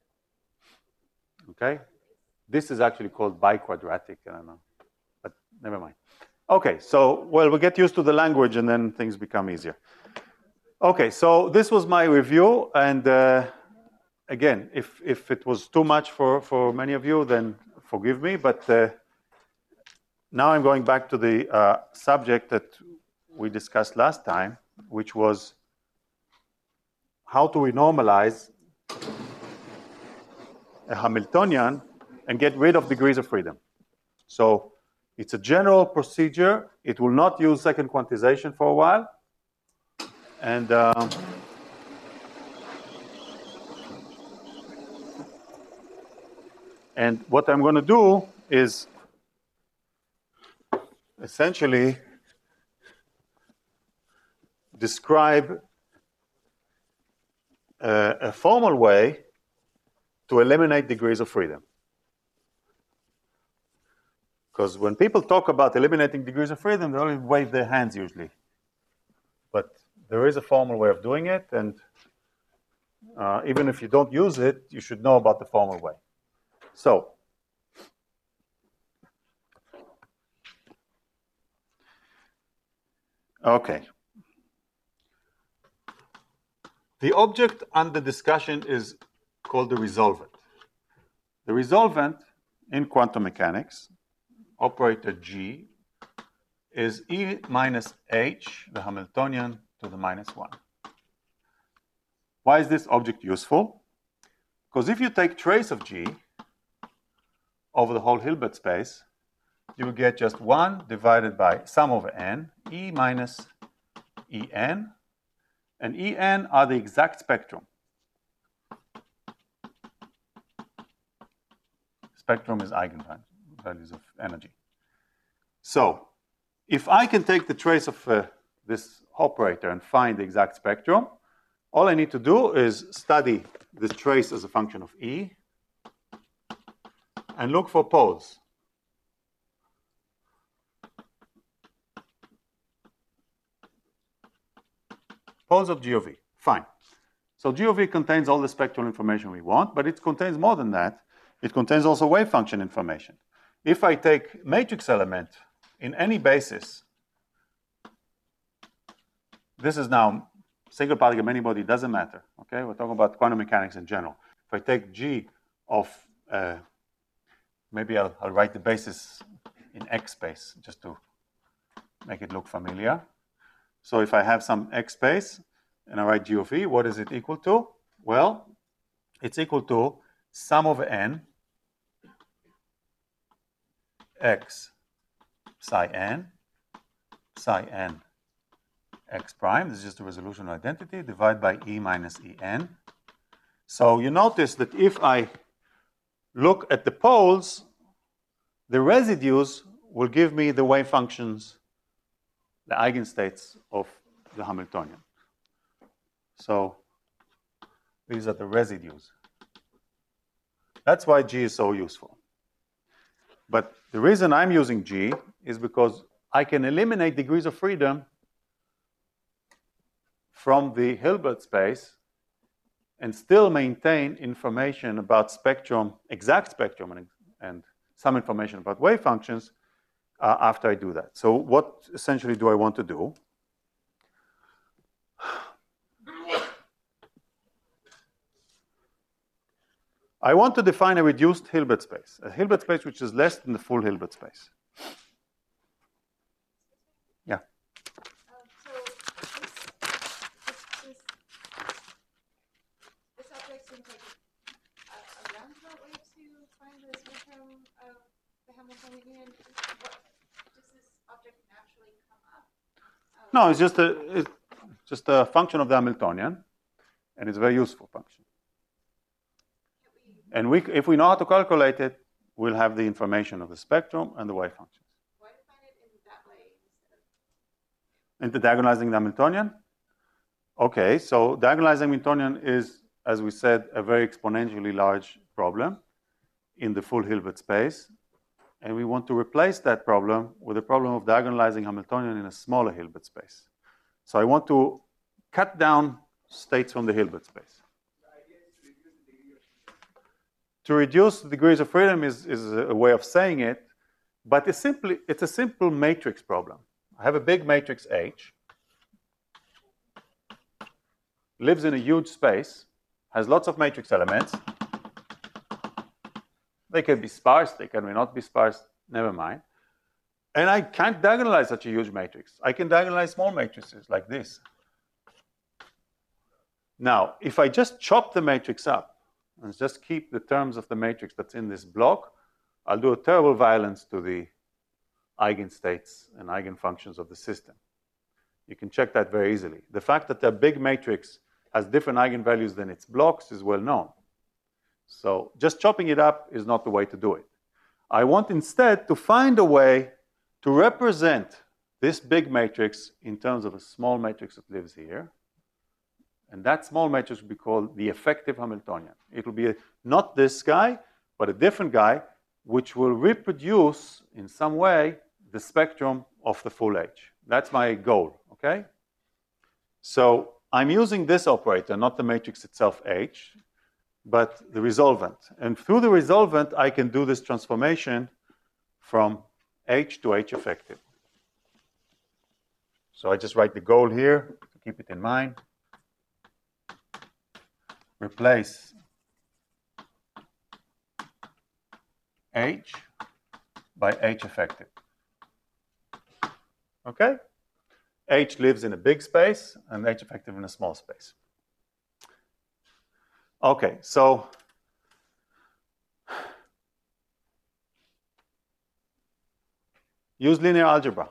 Okay? This is actually called biquadratic. I don't know. But never mind. Okay, so, well, we'll get used to the language and then things become easier. Okay, so this was my review. And again, if it was too much for many of you, then forgive me. But now I'm going back to the subject that we discussed last time, which was how do we normalize a Hamiltonian and get rid of degrees of freedom. So it's a general procedure. It will not use second quantization for a while. And what I'm going to do is essentially describe a formal way to eliminate degrees of freedom. Because when people talk about eliminating degrees of freedom, they only wave their hands usually. But there is a formal way of doing it, and even if you don't use it, you should know about the formal way. So, okay. The object under discussion is called the resolvent. The resolvent in quantum mechanics, operator G, is E minus H, the Hamiltonian, to the minus 1. Why is this object useful? Because if you take trace of G over the whole Hilbert space, you will get just 1 divided by sum over n, E minus En, and En are the exact spectrum. Spectrum is eigenvalues of energy. So, if I can take the trace of this operator and find the exact spectrum, all I need to do is study this trace as a function of E and look for poles. Poles of G of E. Fine. So G of E contains all the spectral information we want, but it contains more than that. It contains also wave function information. If I take matrix element in any basis, this is now single particle many-body, doesn't matter. Okay, we're talking about quantum mechanics in general. If I take G of, maybe I'll write the basis in X space just to make it look familiar. So if I have some X space and I write G of E, what is it equal to? Well, it's equal to sum of n x psi n x prime. This is just a resolution identity divided by E minus En. So you notice that if I look at the poles, the residues will give me the wave functions, the eigenstates of the Hamiltonian. So these are the residues. That's why G is so useful. But the reason I'm using G is because I can eliminate degrees of freedom from the Hilbert space and still maintain information about spectrum, exact spectrum, and some information about wave functions after I do that. So what essentially do I want to do? I want to define a reduced Hilbert space, a Hilbert space which is less than the full Hilbert space. Yeah. This object seems like a roundabout way to find the spectrum of the Hamiltonian. Does this object naturally come up? No, it's just a function of the Hamiltonian, and it's a very useful function. And if we know how to calculate it, we'll have the information of the spectrum and the wave functions. Why define it in that way instead of? Into diagonalizing the Hamiltonian? Okay, so diagonalizing Hamiltonian is, as we said, a very exponentially large problem in the full Hilbert space. And we want to replace that problem with the problem of diagonalizing Hamiltonian in a smaller Hilbert space. So I want to cut down states from the Hilbert space. To reduce the degrees of freedom is a way of saying it, but it's a simple matrix problem. I have a big matrix H, lives in a huge space, has lots of matrix elements. They can be sparse, they can not be sparse, never mind. And I can't diagonalize such a huge matrix. I can diagonalize small matrices like this. Now, if I just chop the matrix up, and just keep the terms of the matrix that's in this block, I'll do a terrible violence to the eigenstates and eigenfunctions of the system. You can check that very easily. The fact that a big matrix has different eigenvalues than its blocks is well known. So just chopping it up is not the way to do it. I want instead to find a way to represent this big matrix in terms of a small matrix that lives here. And that small matrix will be called the effective Hamiltonian. It will be not this guy, but a different guy, which will reproduce in some way the spectrum of the full H. That's my goal, okay? So I'm using this operator, not the matrix itself H, but the resolvent. And through the resolvent, I can do this transformation from H to H effective. So I just write the goal here to keep it in mind. Replace H by H effective. Okay? H lives in a big space and H effective in a small space. Okay, so use linear algebra.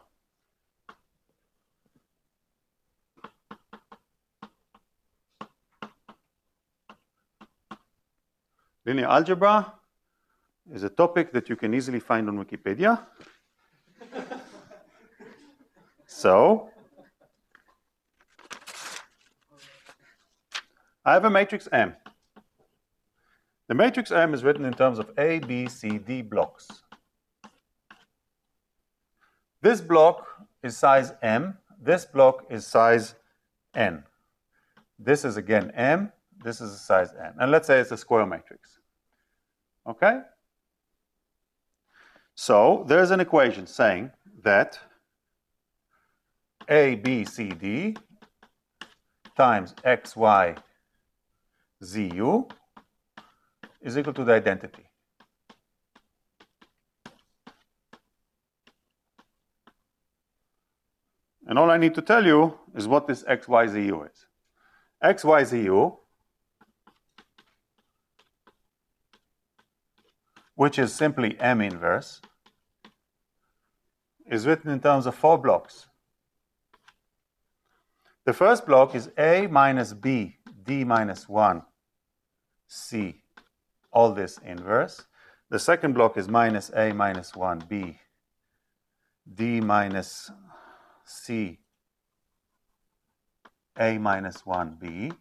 Linear algebra is a topic that you can easily find on Wikipedia. So, I have a matrix M. The matrix M is written in terms of A, B, C, D blocks. This block is size M. This block is size N. This is again M. This is a size n. And let's say it's a square matrix. Okay? So there's an equation saying that A, B, C, D times X, Y, Z, U is equal to the identity. And all I need to tell you is what this X, Y, Z, U is. X, Y, Z, U, which is simply M inverse, is written in terms of 4 blocks. The first block is A minus B, D minus 1, C, all this inverse. The second block is minus A minus 1, B, D minus C, A minus 1, B,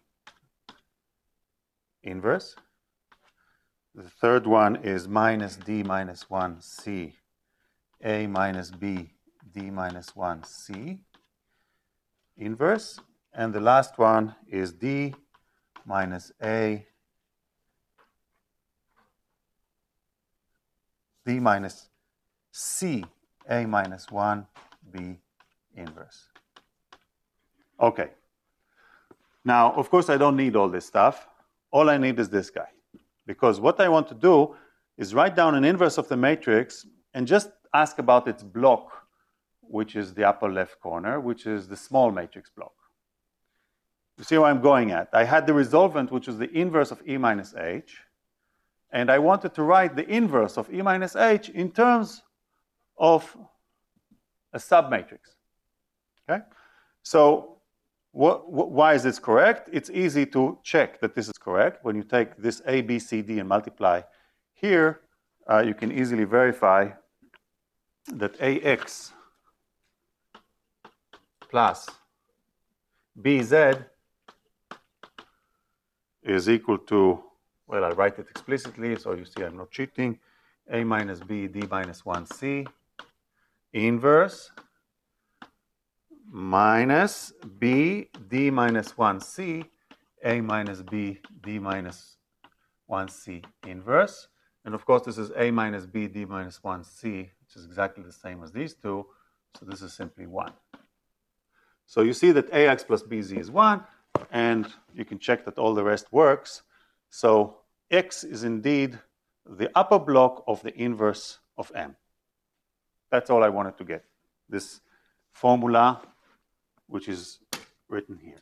inverse. The third one is minus D minus 1, C, A minus B, D minus 1, C, inverse. And the last one is D minus A, D minus C, A minus 1, B, inverse. Okay. Now, of course, I don't need all this stuff. All I need is this guy. Because what I want to do is write down an inverse of the matrix and just ask about its block, which is the upper left corner, which is the small matrix block. You see where I'm going at? I had the resolvent, which was the inverse of E minus H, and I wanted to write the inverse of E minus H in terms of a submatrix. Okay? So why is this correct? It's easy to check that this is correct. When you take this A, B, C, D and multiply here, you can easily verify that AX plus BZ is equal to, well, I'll write it explicitly so you see I'm not cheating, A minus B, D minus 1C inverse minus B, D minus 1C, A minus B, D minus 1C inverse. And of course, this is A minus B, D minus 1C, which is exactly the same as these two. So this is simply 1. So you see that AX plus BZ is 1, and you can check that all the rest works. So X is indeed the upper block of the inverse of M. That's all I wanted to get. This formula, which is written here.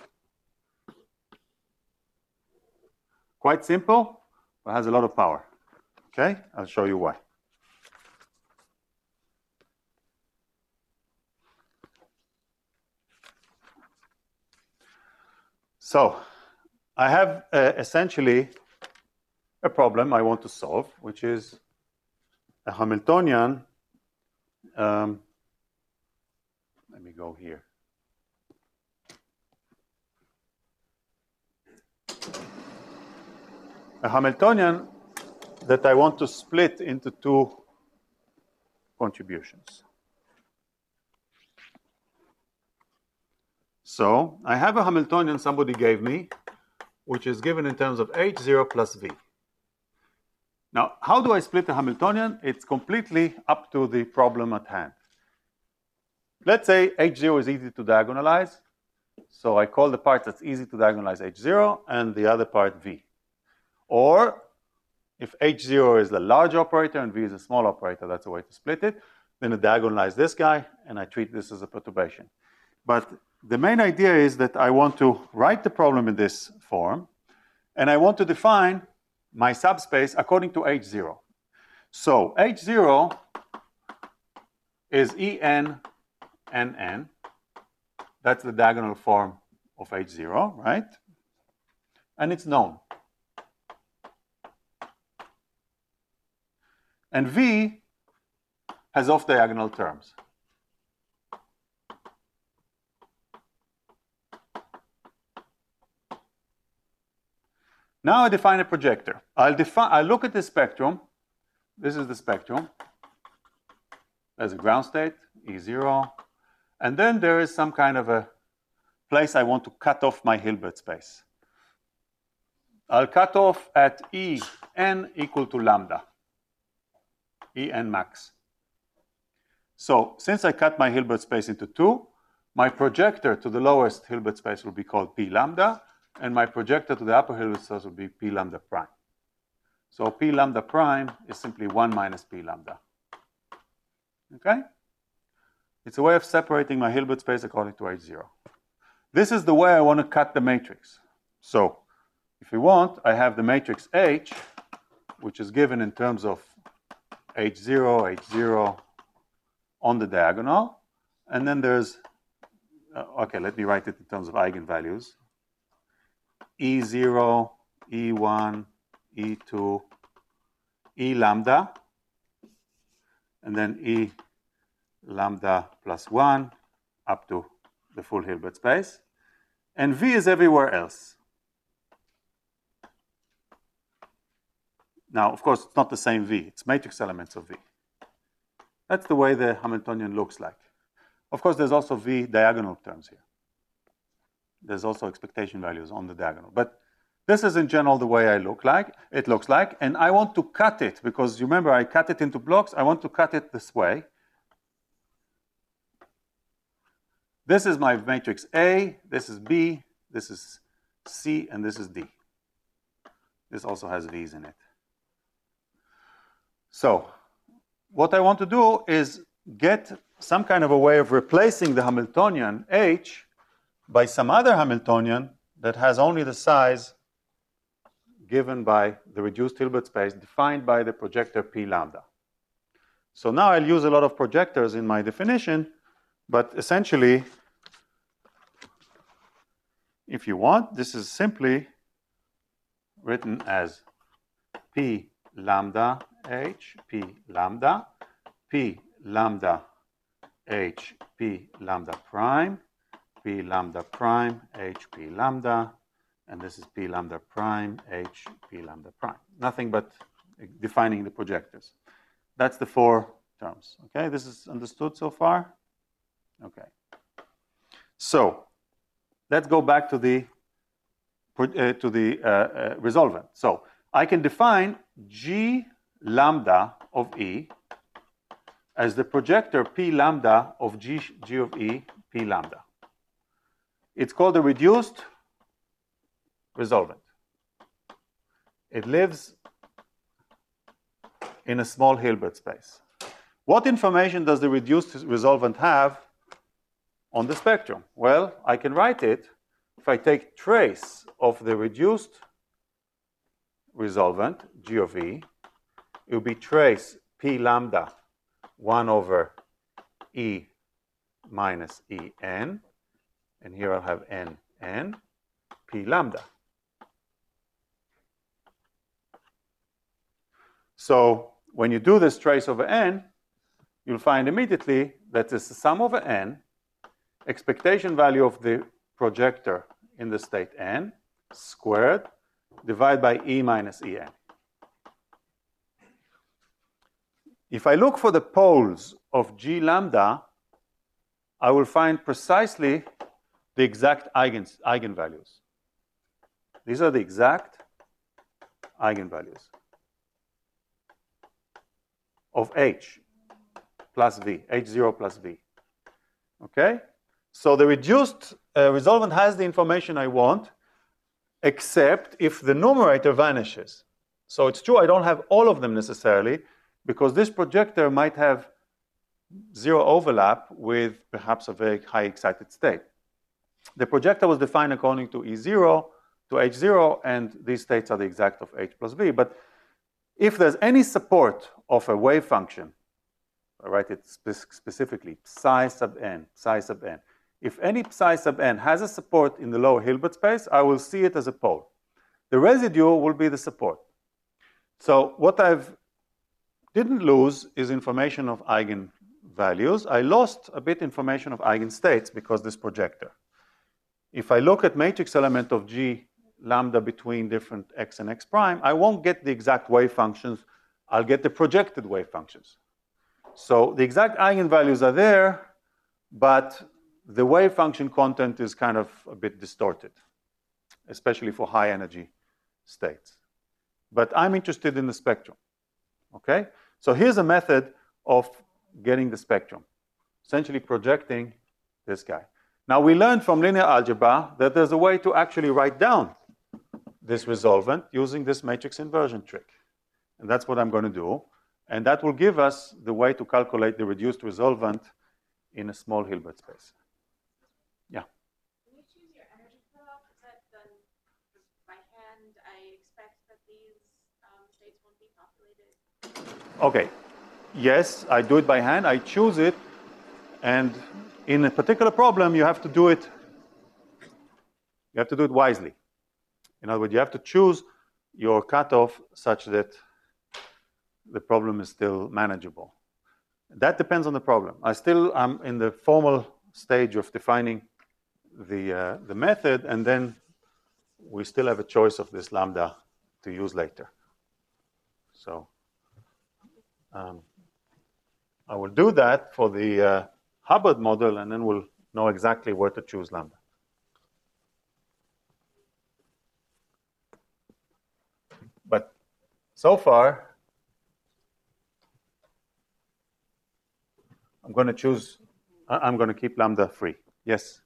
Quite simple, but has a lot of power. Okay, I'll show you why. So I have essentially a problem I want to solve, which is a Hamiltonian. Let me go here. A Hamiltonian that I want to split into two contributions. So I have a Hamiltonian somebody gave me, which is given in terms of H0 plus V. Now, how do I split the Hamiltonian? It's completely up to the problem at hand. Let's say H0 is easy to diagonalize. So I call the part that's easy to diagonalize H0 and the other part V. Or if H0 is the large operator and V is a small operator, that's a way to split it. Then I diagonalize this guy and I treat this as a perturbation. But the main idea is that I want to write the problem in this form and I want to define my subspace according to H0. So H0 is En NN. That's the diagonal form of H0, right? And it's known. And V has off-diagonal terms. Now I define a projector. I'll look at the spectrum. This is the spectrum. There's a ground state, E0. And then there is some kind of a place I want to cut off my Hilbert space. I'll cut off at En equal to lambda, En max. So since I cut my Hilbert space into two, my projector to the lowest Hilbert space will be called P lambda, and my projector to the upper Hilbert space will be P lambda prime. So P lambda prime is simply 1 minus P lambda. Okay? It's a way of separating my Hilbert space according to H0. This is the way I want to cut the matrix. So if you want, I have the matrix H, which is given in terms of H0, H0 on the diagonal. And then there's, okay, let me write it in terms of eigenvalues. E0, E1, E2, E lambda, and then E lambda plus 1 up to the full Hilbert space. And V is everywhere else. Now, of course, it's not the same V. It's matrix elements of V. That's the way the Hamiltonian looks like. Of course, there's also V diagonal terms here. There's also expectation values on the diagonal. But this is in general the way it looks like. And I want to cut it, because you remember I cut it into blocks. I want to cut it this way. This is my matrix A, this is B, this is C, and this is D. This also has V's in it. So what I want to do is get some kind of a way of replacing the Hamiltonian H by some other Hamiltonian that has only the size given by the reduced Hilbert space defined by the projector P lambda. So now I'll use a lot of projectors in my definition, but essentially, if you want, this is simply written as P lambda H, P lambda H, P lambda prime, P lambda prime, H, P lambda, and this is P lambda prime, H, P lambda prime. Nothing but defining the projectors. That's the four terms. Okay, this is understood so far? Okay. So let's go back to the resolvent. So I can define G lambda of E as the projector P lambda of G of E P lambda. It's called a reduced resolvent. It lives in a small Hilbert space. What information does the reduced resolvent have on the spectrum? Well, I can write it if I take trace of the reduced resolvent, G of E, it will be trace P lambda 1 over E minus En, and here I'll have N, P lambda. So when you do this trace over N, you'll find immediately that this is the sum over N, expectation value of the projector in the state N, squared, divided by E minus En. If I look for the poles of G lambda, I will find precisely the exact eigenvalues. These are the exact eigenvalues of H plus V, H0 plus V. Okay? So the reduced resolvent has the information I want, except if the numerator vanishes. So it's true I don't have all of them necessarily, because this projector might have zero overlap with perhaps a very high excited state. The projector was defined according to E0 to H0, and these states are the exact of H plus V. But if there's any support of a wave function, I write it specifically, psi sub n, psi sub n. If any psi sub n has a support in the lower Hilbert space, I will see it as a pole. The residue will be the support. So what I've didn't lose is information of eigenvalues. I lost a bit information of eigenstates because this projector. If I look at matrix element of G lambda between different x and x prime, I won't get the exact wave functions. I'll get the projected wave functions. So the exact eigenvalues are there, but the wave function content is kind of a bit distorted, especially for high energy states. But I'm interested in the spectrum, okay? So here's a method of getting the spectrum, essentially projecting this guy. Now we learned from linear algebra that there's a way to actually write down this resolvent using this matrix inversion trick. And that's what I'm going to do. And that will give us the way to calculate the reduced resolvent in a small Hilbert space. Yeah. When you choose your energy cutoff, is that done by hand? I expect that these states won't be populated. Okay. Yes, I do it by hand. I choose it. And in a particular problem, you have to do it wisely. In other words, you have to choose your cutoff such that the problem is still manageable. That depends on the problem. I'm in the formal stage of defining the method, and then we still have a choice of this lambda to use later. So I will do that for the Hubbard model, and then we'll know exactly where to choose lambda. But so far, I'm going to keep lambda free. Yes?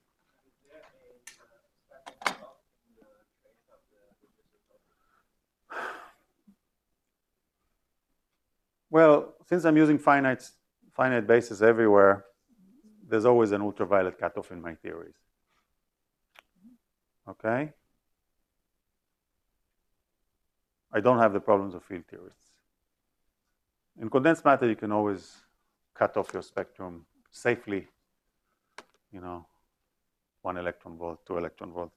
Well, since I'm using finite bases everywhere, there's always an ultraviolet cutoff in my theories. Okay? I don't have the problems of field theorists. In condensed matter, you can always cut off your spectrum safely, 1 electron volt, 2 electron volt.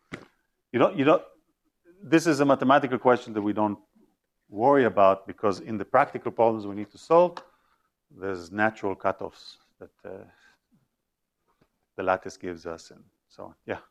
This is a mathematical question that we don't worry about, because in the practical problems we need to solve, there's natural cutoffs that the lattice gives us, and so on. Yeah.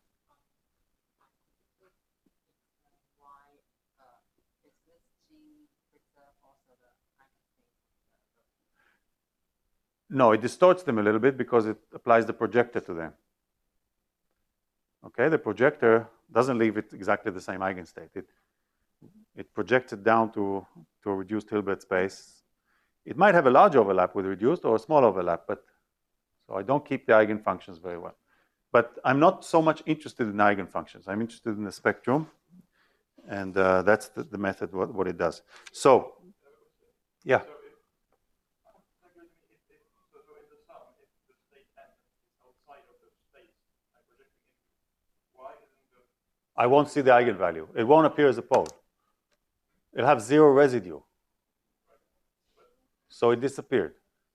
No, it distorts them a little bit because it applies the projector to them. Okay, the projector doesn't leave it exactly the same eigenstate. It projects it down to a reduced Hilbert space. It might have a large overlap with reduced or a small overlap, but so I don't keep the eigenfunctions very well. But I'm not so much interested in eigenfunctions. I'm interested in the spectrum, and that's the method, what it does. So, yeah. I won't see the eigenvalue. It won't appear as a pole. It'll have 0 residue. So it disappeared.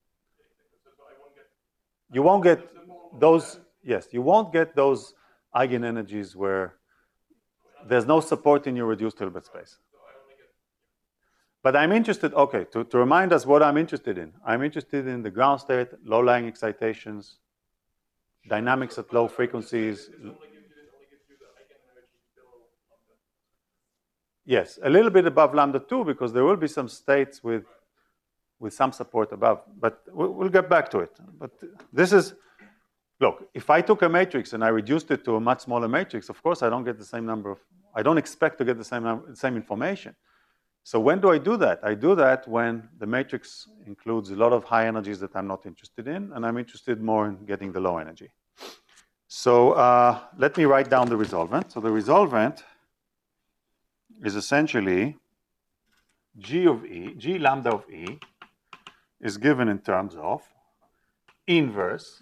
You won't get those, yes, you won't get those eigenenergies where there's no support in your reduced Hilbert space. But I'm interested, okay, to remind us what I'm interested in. I'm interested in the ground state, low-lying excitations, dynamics at low frequencies. Yes, a little bit above lambda 2, because there will be some states with some support above, but we'll get back to it. But this is, look, if I took a matrix and I reduced it to a much smaller matrix, of course I don't get the same number of, I don't expect to get the same information. So when do I do that? I do that when the matrix includes a lot of high energies that I'm not interested in, and I'm interested more in getting the low energy. So let me write down the resolvent. So the resolvent is essentially G lambda of E is given in terms of inverse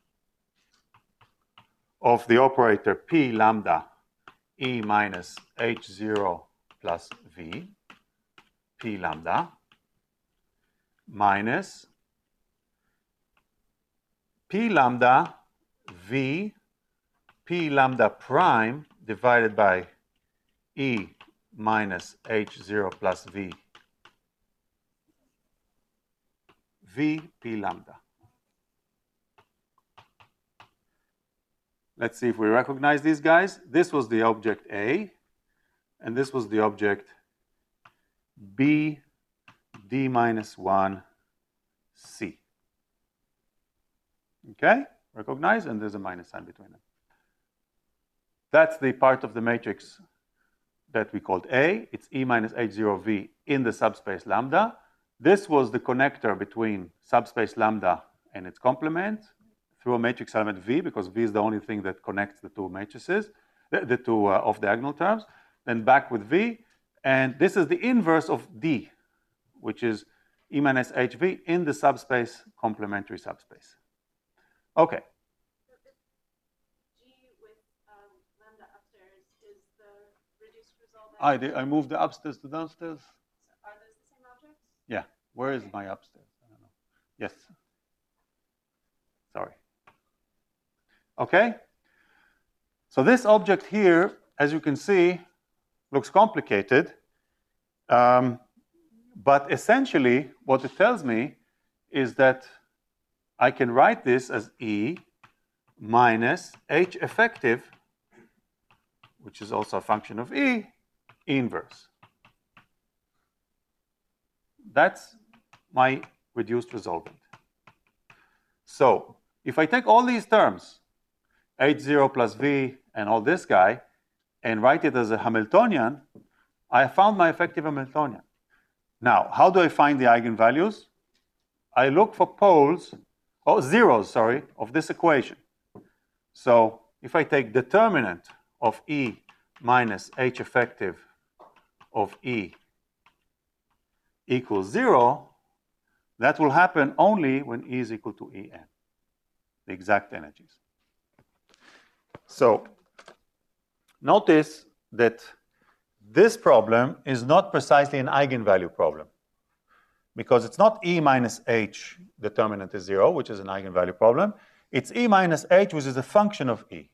of the operator P lambda E minus H0 plus V, P lambda, minus P lambda V, P lambda prime divided by E minus H0 plus V, V P lambda. Let's see if we recognize these guys. This was the object A, and this was the object B D minus 1 C. Okay? recognize, and there's a minus sign between them. That's the part of the matrix that we called A. It's E minus H0V in the subspace lambda. This was the connector between subspace lambda and its complement through a matrix element V, because V is the only thing that connects the two matrices, the two off-diagonal terms. Then back with V, and this is the inverse of D, which is E minus HV in the subspace, complementary subspace. Okay. So if G with lambda upstairs is the reduced resolvent. I moved the upstairs to downstairs. So are those the same objects? Yeah. Where is my upstairs? I don't know. Yes. Sorry. Okay. So this object here, as you can see, looks complicated. But essentially, what it tells me is that I can write this as E minus H effective, which is also a function of E, inverse. That's my reduced resolvent. So if I take all these terms, H0 plus V and all this guy, and write it as a Hamiltonian, I found my effective Hamiltonian. Now, how do I find the eigenvalues? I look for poles, zeros, sorry, of this equation. So if I take determinant of E minus H effective of E equals 0, that will happen only when E is equal to En, the exact energies. So notice that this problem is not precisely an eigenvalue problem, because it's not E minus H determinant is 0, which is an eigenvalue problem. It's E minus H, which is a function of E.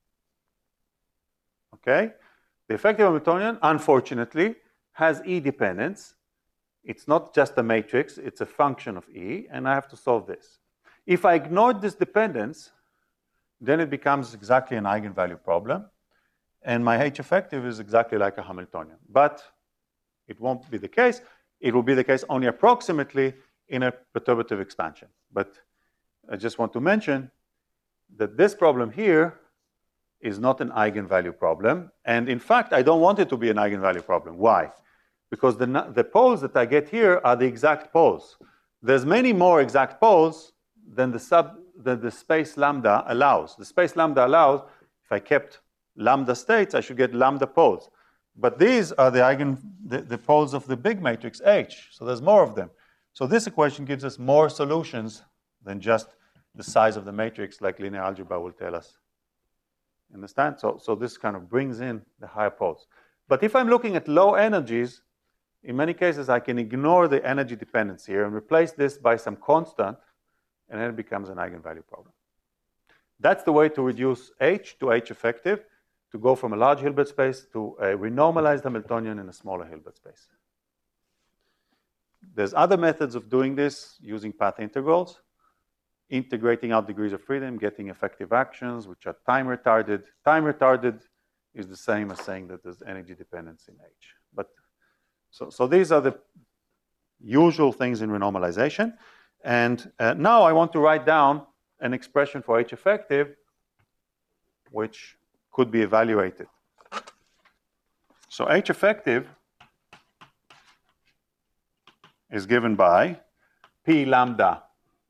Okay? The effective Hamiltonian, unfortunately, has E dependence. It's not just a matrix, it's a function of E, and I have to solve this. If I ignored this dependence, then it becomes exactly an eigenvalue problem, and my H effective is exactly like a Hamiltonian. But it won't be the case. It will be the case only approximately in a perturbative expansion. But I just want to mention that this problem here is not an eigenvalue problem. And in fact, I don't want it to be an eigenvalue problem. Why? Because the poles that I get here are the exact poles. There's many more exact poles than the space lambda allows. The space lambda allows, if I kept lambda states, I should get lambda poles. But these are the poles of the big matrix H. So there's more of them. So this equation gives us more solutions than just the size of the matrix, like linear algebra will tell us. Understand? So this kind of brings in the higher poles. But if I'm looking at low energies, in many cases I can ignore the energy dependence here and replace this by some constant, and then it becomes an eigenvalue problem. That's the way to reduce H to H effective, to go from a large Hilbert space to a renormalized Hamiltonian in a smaller Hilbert space. There's other methods of doing this using path integrals, integrating out degrees of freedom, getting effective actions, which are time retarded. Time retarded is the same as saying that there's energy dependence in H. But so these are the usual things in renormalization. And now I want to write down an expression for H effective, which could be evaluated. So H effective is given by P lambda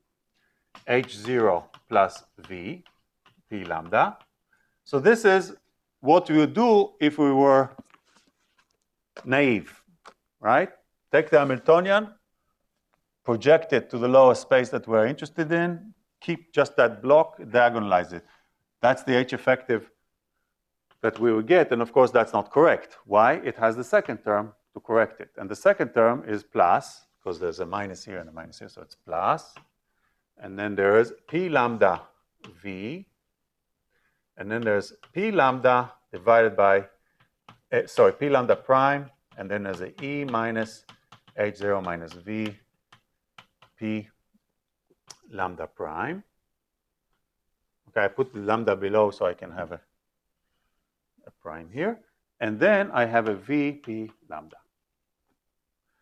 H0 plus V, P lambda. So this is what we would do if we were naive, right? Take the Hamiltonian, project it to the lowest space that we're interested in, keep just that block, diagonalize it. That's the H effective that we would get, and of course that's not correct. Why? It has the second term to correct it. And the second term is plus, because there's a minus here and a minus here, so it's plus. And then there is P lambda V, and then there's P lambda divided by, P lambda prime, and then there's a E minus H0 minus V, P lambda prime. Okay, I put the lambda below so I can have a prime here. And then I have a VP lambda.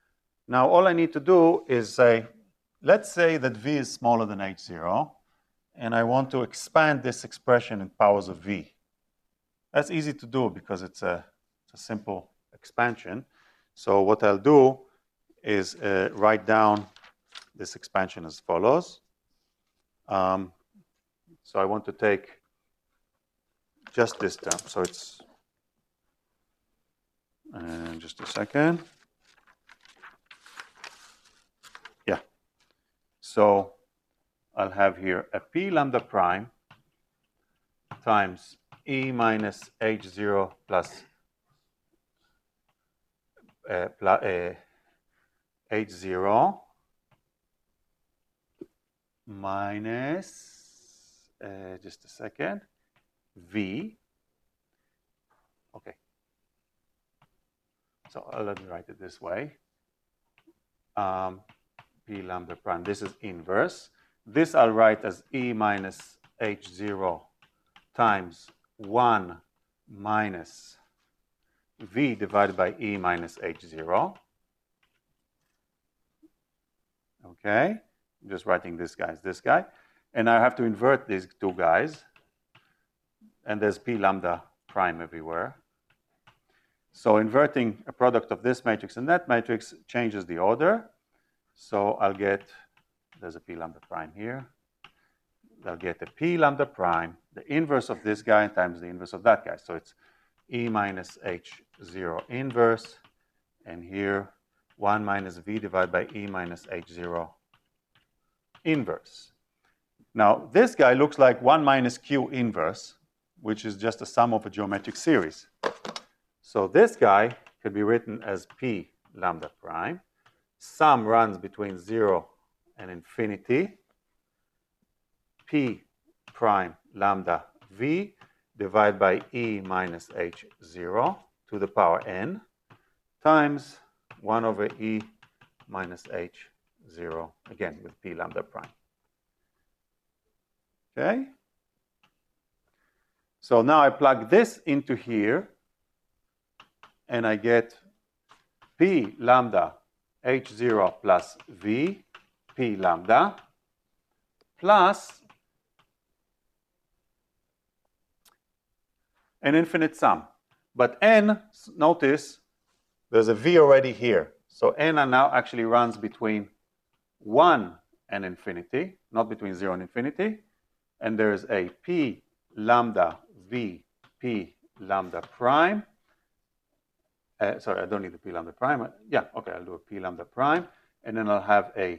Now all I need to do is say, let's say that V is smaller than H0, and I want to expand this expression in powers of v. That's easy to do because it's a simple expansion. So what I'll do is write down this expansion as follows. So I want to take just this term. So it's, just a second. Yeah. So I'll have here a p lambda prime times e minus h0 plus h0 minus, just a second, v. Okay. So let me write it this way. P lambda prime, this is inverse. This I'll write as e minus h0 times 1 minus v divided by e minus h0. Okay, I'm just writing this guy as this guy. And I have to invert these two guys. And there's p lambda prime everywhere. So inverting a product of this matrix and that matrix changes the order. So I'll get, there's a p lambda prime here. I'll get a p lambda prime, the inverse of this guy times the inverse of that guy. So it's e minus h0 inverse, and here 1 minus v divided by e minus h0 inverse. Now, this guy looks like 1 minus q inverse, which is just a sum of a geometric series. So this guy could be written as p lambda prime. Sum runs between 0 and infinity. P prime lambda v divided by e minus h0 to the power n times 1 over e minus h0, again with p lambda prime. Okay? So now I plug this into here, and I get p lambda h0 plus v p lambda plus an infinite sum. But n, notice, there's a v already here. So n now actually runs between 1 and infinity, not between 0 and infinity. And there's a p lambda v p lambda prime. Sorry, I don't need the p lambda prime. Yeah, okay, I'll do a p lambda prime. And then I'll have a,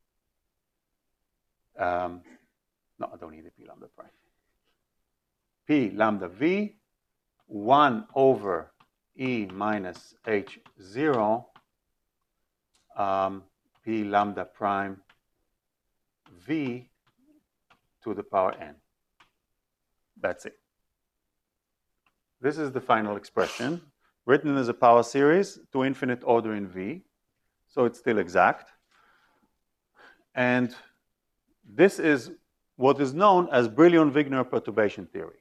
no, I don't need the p lambda prime. P lambda v 1 over e minus h0 p lambda prime v to the power n. That's it. This is the final expression, written as a power series to infinite order in v, so it's still exact. And this is what is known as Brillouin-Wigner perturbation theory.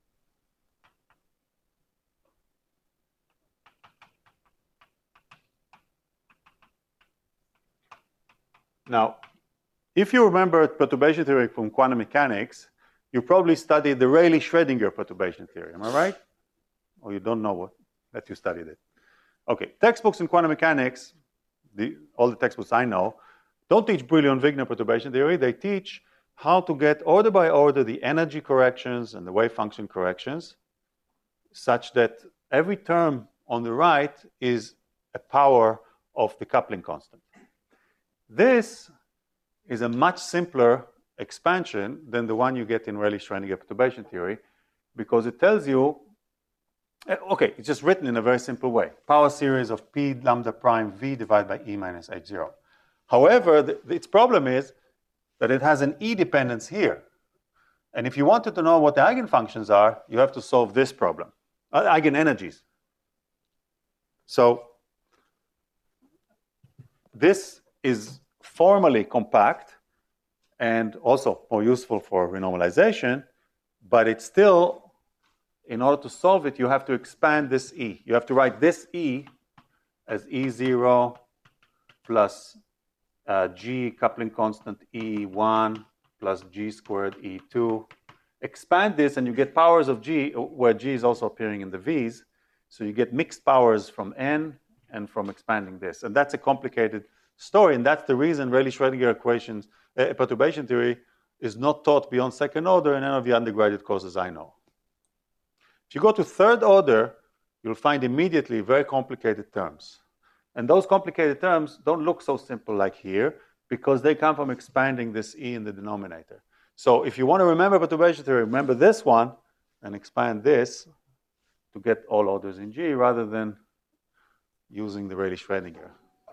Now, if you remember perturbation theory from quantum mechanics, you probably studied the Rayleigh-Schrödinger perturbation theory. Am I right? Or you don't know that you studied it? Okay, textbooks in quantum mechanics, all the textbooks I know, don't teach Brillouin-Wigner perturbation theory. They teach how to get order by order the energy corrections and the wave function corrections, such that every term on the right is a power of the coupling constant. This is a much simpler expansion than the one you get in Rayleigh-Schrödinger perturbation theory, because it tells you, okay, it's just written in a very simple way. Power series of p lambda prime v divided by e minus h0. However, its problem is that it has an e dependence here. And if you wanted to know what the eigenfunctions are, you have to solve this problem, eigenenergies. So this is formally compact and also more useful for renormalization, but it's still, in order to solve it, you have to expand this E. You have to write this E as E0 plus G coupling constant E1 plus G squared E2. Expand this and you get powers of G, where G is also appearing in the V's. So you get mixed powers from N and from expanding this. And that's a complicated story. And that's the reason Rayleigh-Schrödinger equations, perturbation theory, is not taught beyond second order in any of the undergraduate courses I know. If you go to third order, you'll find immediately very complicated terms. And those complicated terms don't look so simple like here because they come from expanding this E in the denominator. So if you want to remember perturbation theory, remember this one and expand this to get all orders in G rather than using the Rayleigh-Schrödinger.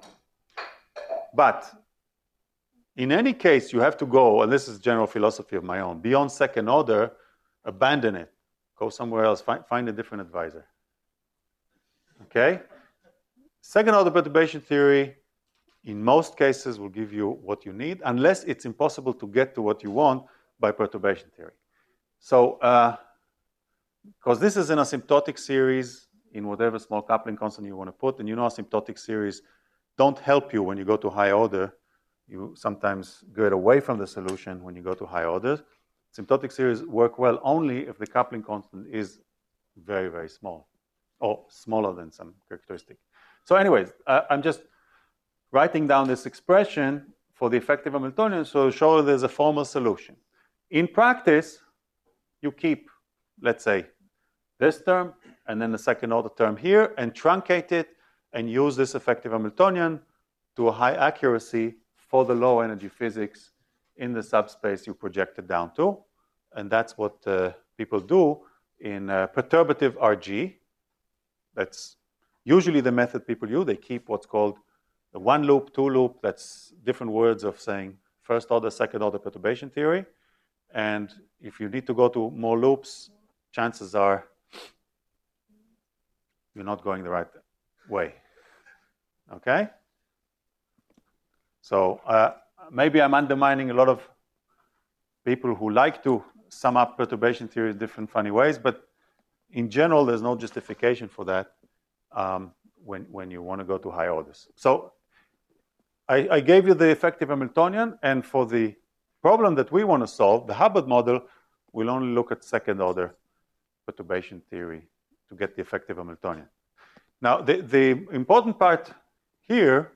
But in any case, you have to go, and this is general philosophy of my own, beyond second order, abandon it. Go somewhere else, find a different advisor. Okay? Second order perturbation theory, in most cases, will give you what you need, unless it's impossible to get to what you want by perturbation theory. So, because this is an asymptotic series in whatever small coupling constant you want to put, and you know asymptotic series don't help you when you go to high order. You sometimes get away from the solution when you go to high orders. Asymptotic series work well only if the coupling constant is very, very small, or smaller than some characteristic. So anyways, I'm just writing down this expression for the effective Hamiltonian so to show there's a formal solution. In practice, you keep, let's say, this term and then the second order term here and truncate it and use this effective Hamiltonian to a high accuracy for the low energy physics in the subspace you project it down to. And that's what people do in perturbative RG. That's usually the method people use. They keep what's called the one loop, two loop. That's different words of saying first order, second order perturbation theory. And if you need to go to more loops, chances are you're not going the right way. Okay? So maybe I'm undermining a lot of people who like to sum up perturbation theory in different funny ways, but in general, there's no justification for that when you want to go to high orders. So I gave you the effective Hamiltonian, and for the problem that we want to solve, the Hubbard model, we'll only look at second order perturbation theory to get the effective Hamiltonian. Now, the important part here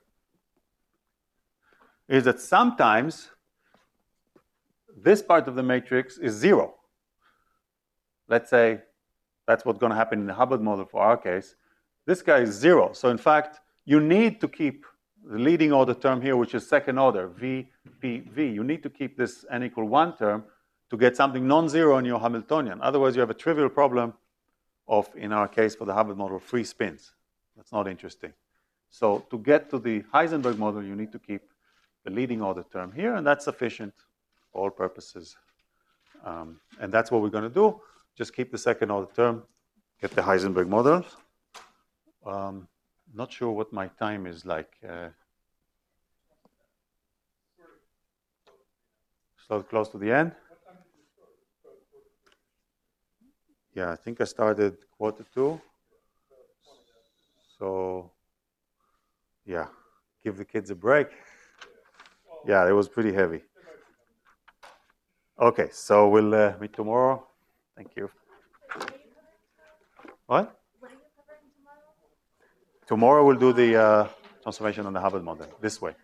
is that sometimes this part of the matrix is zero. Let's say that's what's going to happen in the Hubbard model for our case. This guy is zero. So in fact, you need to keep the leading order term here, which is second order, V, P, V. You need to keep this n equal 1 term to get something non-zero in your Hamiltonian. Otherwise, you have a trivial problem of, in our case for the Hubbard model, 3 spins. That's not interesting. So to get to the Heisenberg model, you need to keep the leading order term here, and that's sufficient for all purposes. And that's what we're going to do. Just keep the second order term, get the Heisenberg model. Not sure what my time is like. So close to the end? Yeah, I think I started 1:45. So, yeah, give the kids a break. Yeah, it was pretty heavy. Okay, so we'll meet tomorrow. Thank you. What? What are you covering tomorrow? Tomorrow we'll do the transformation on the Hubbard model, this way.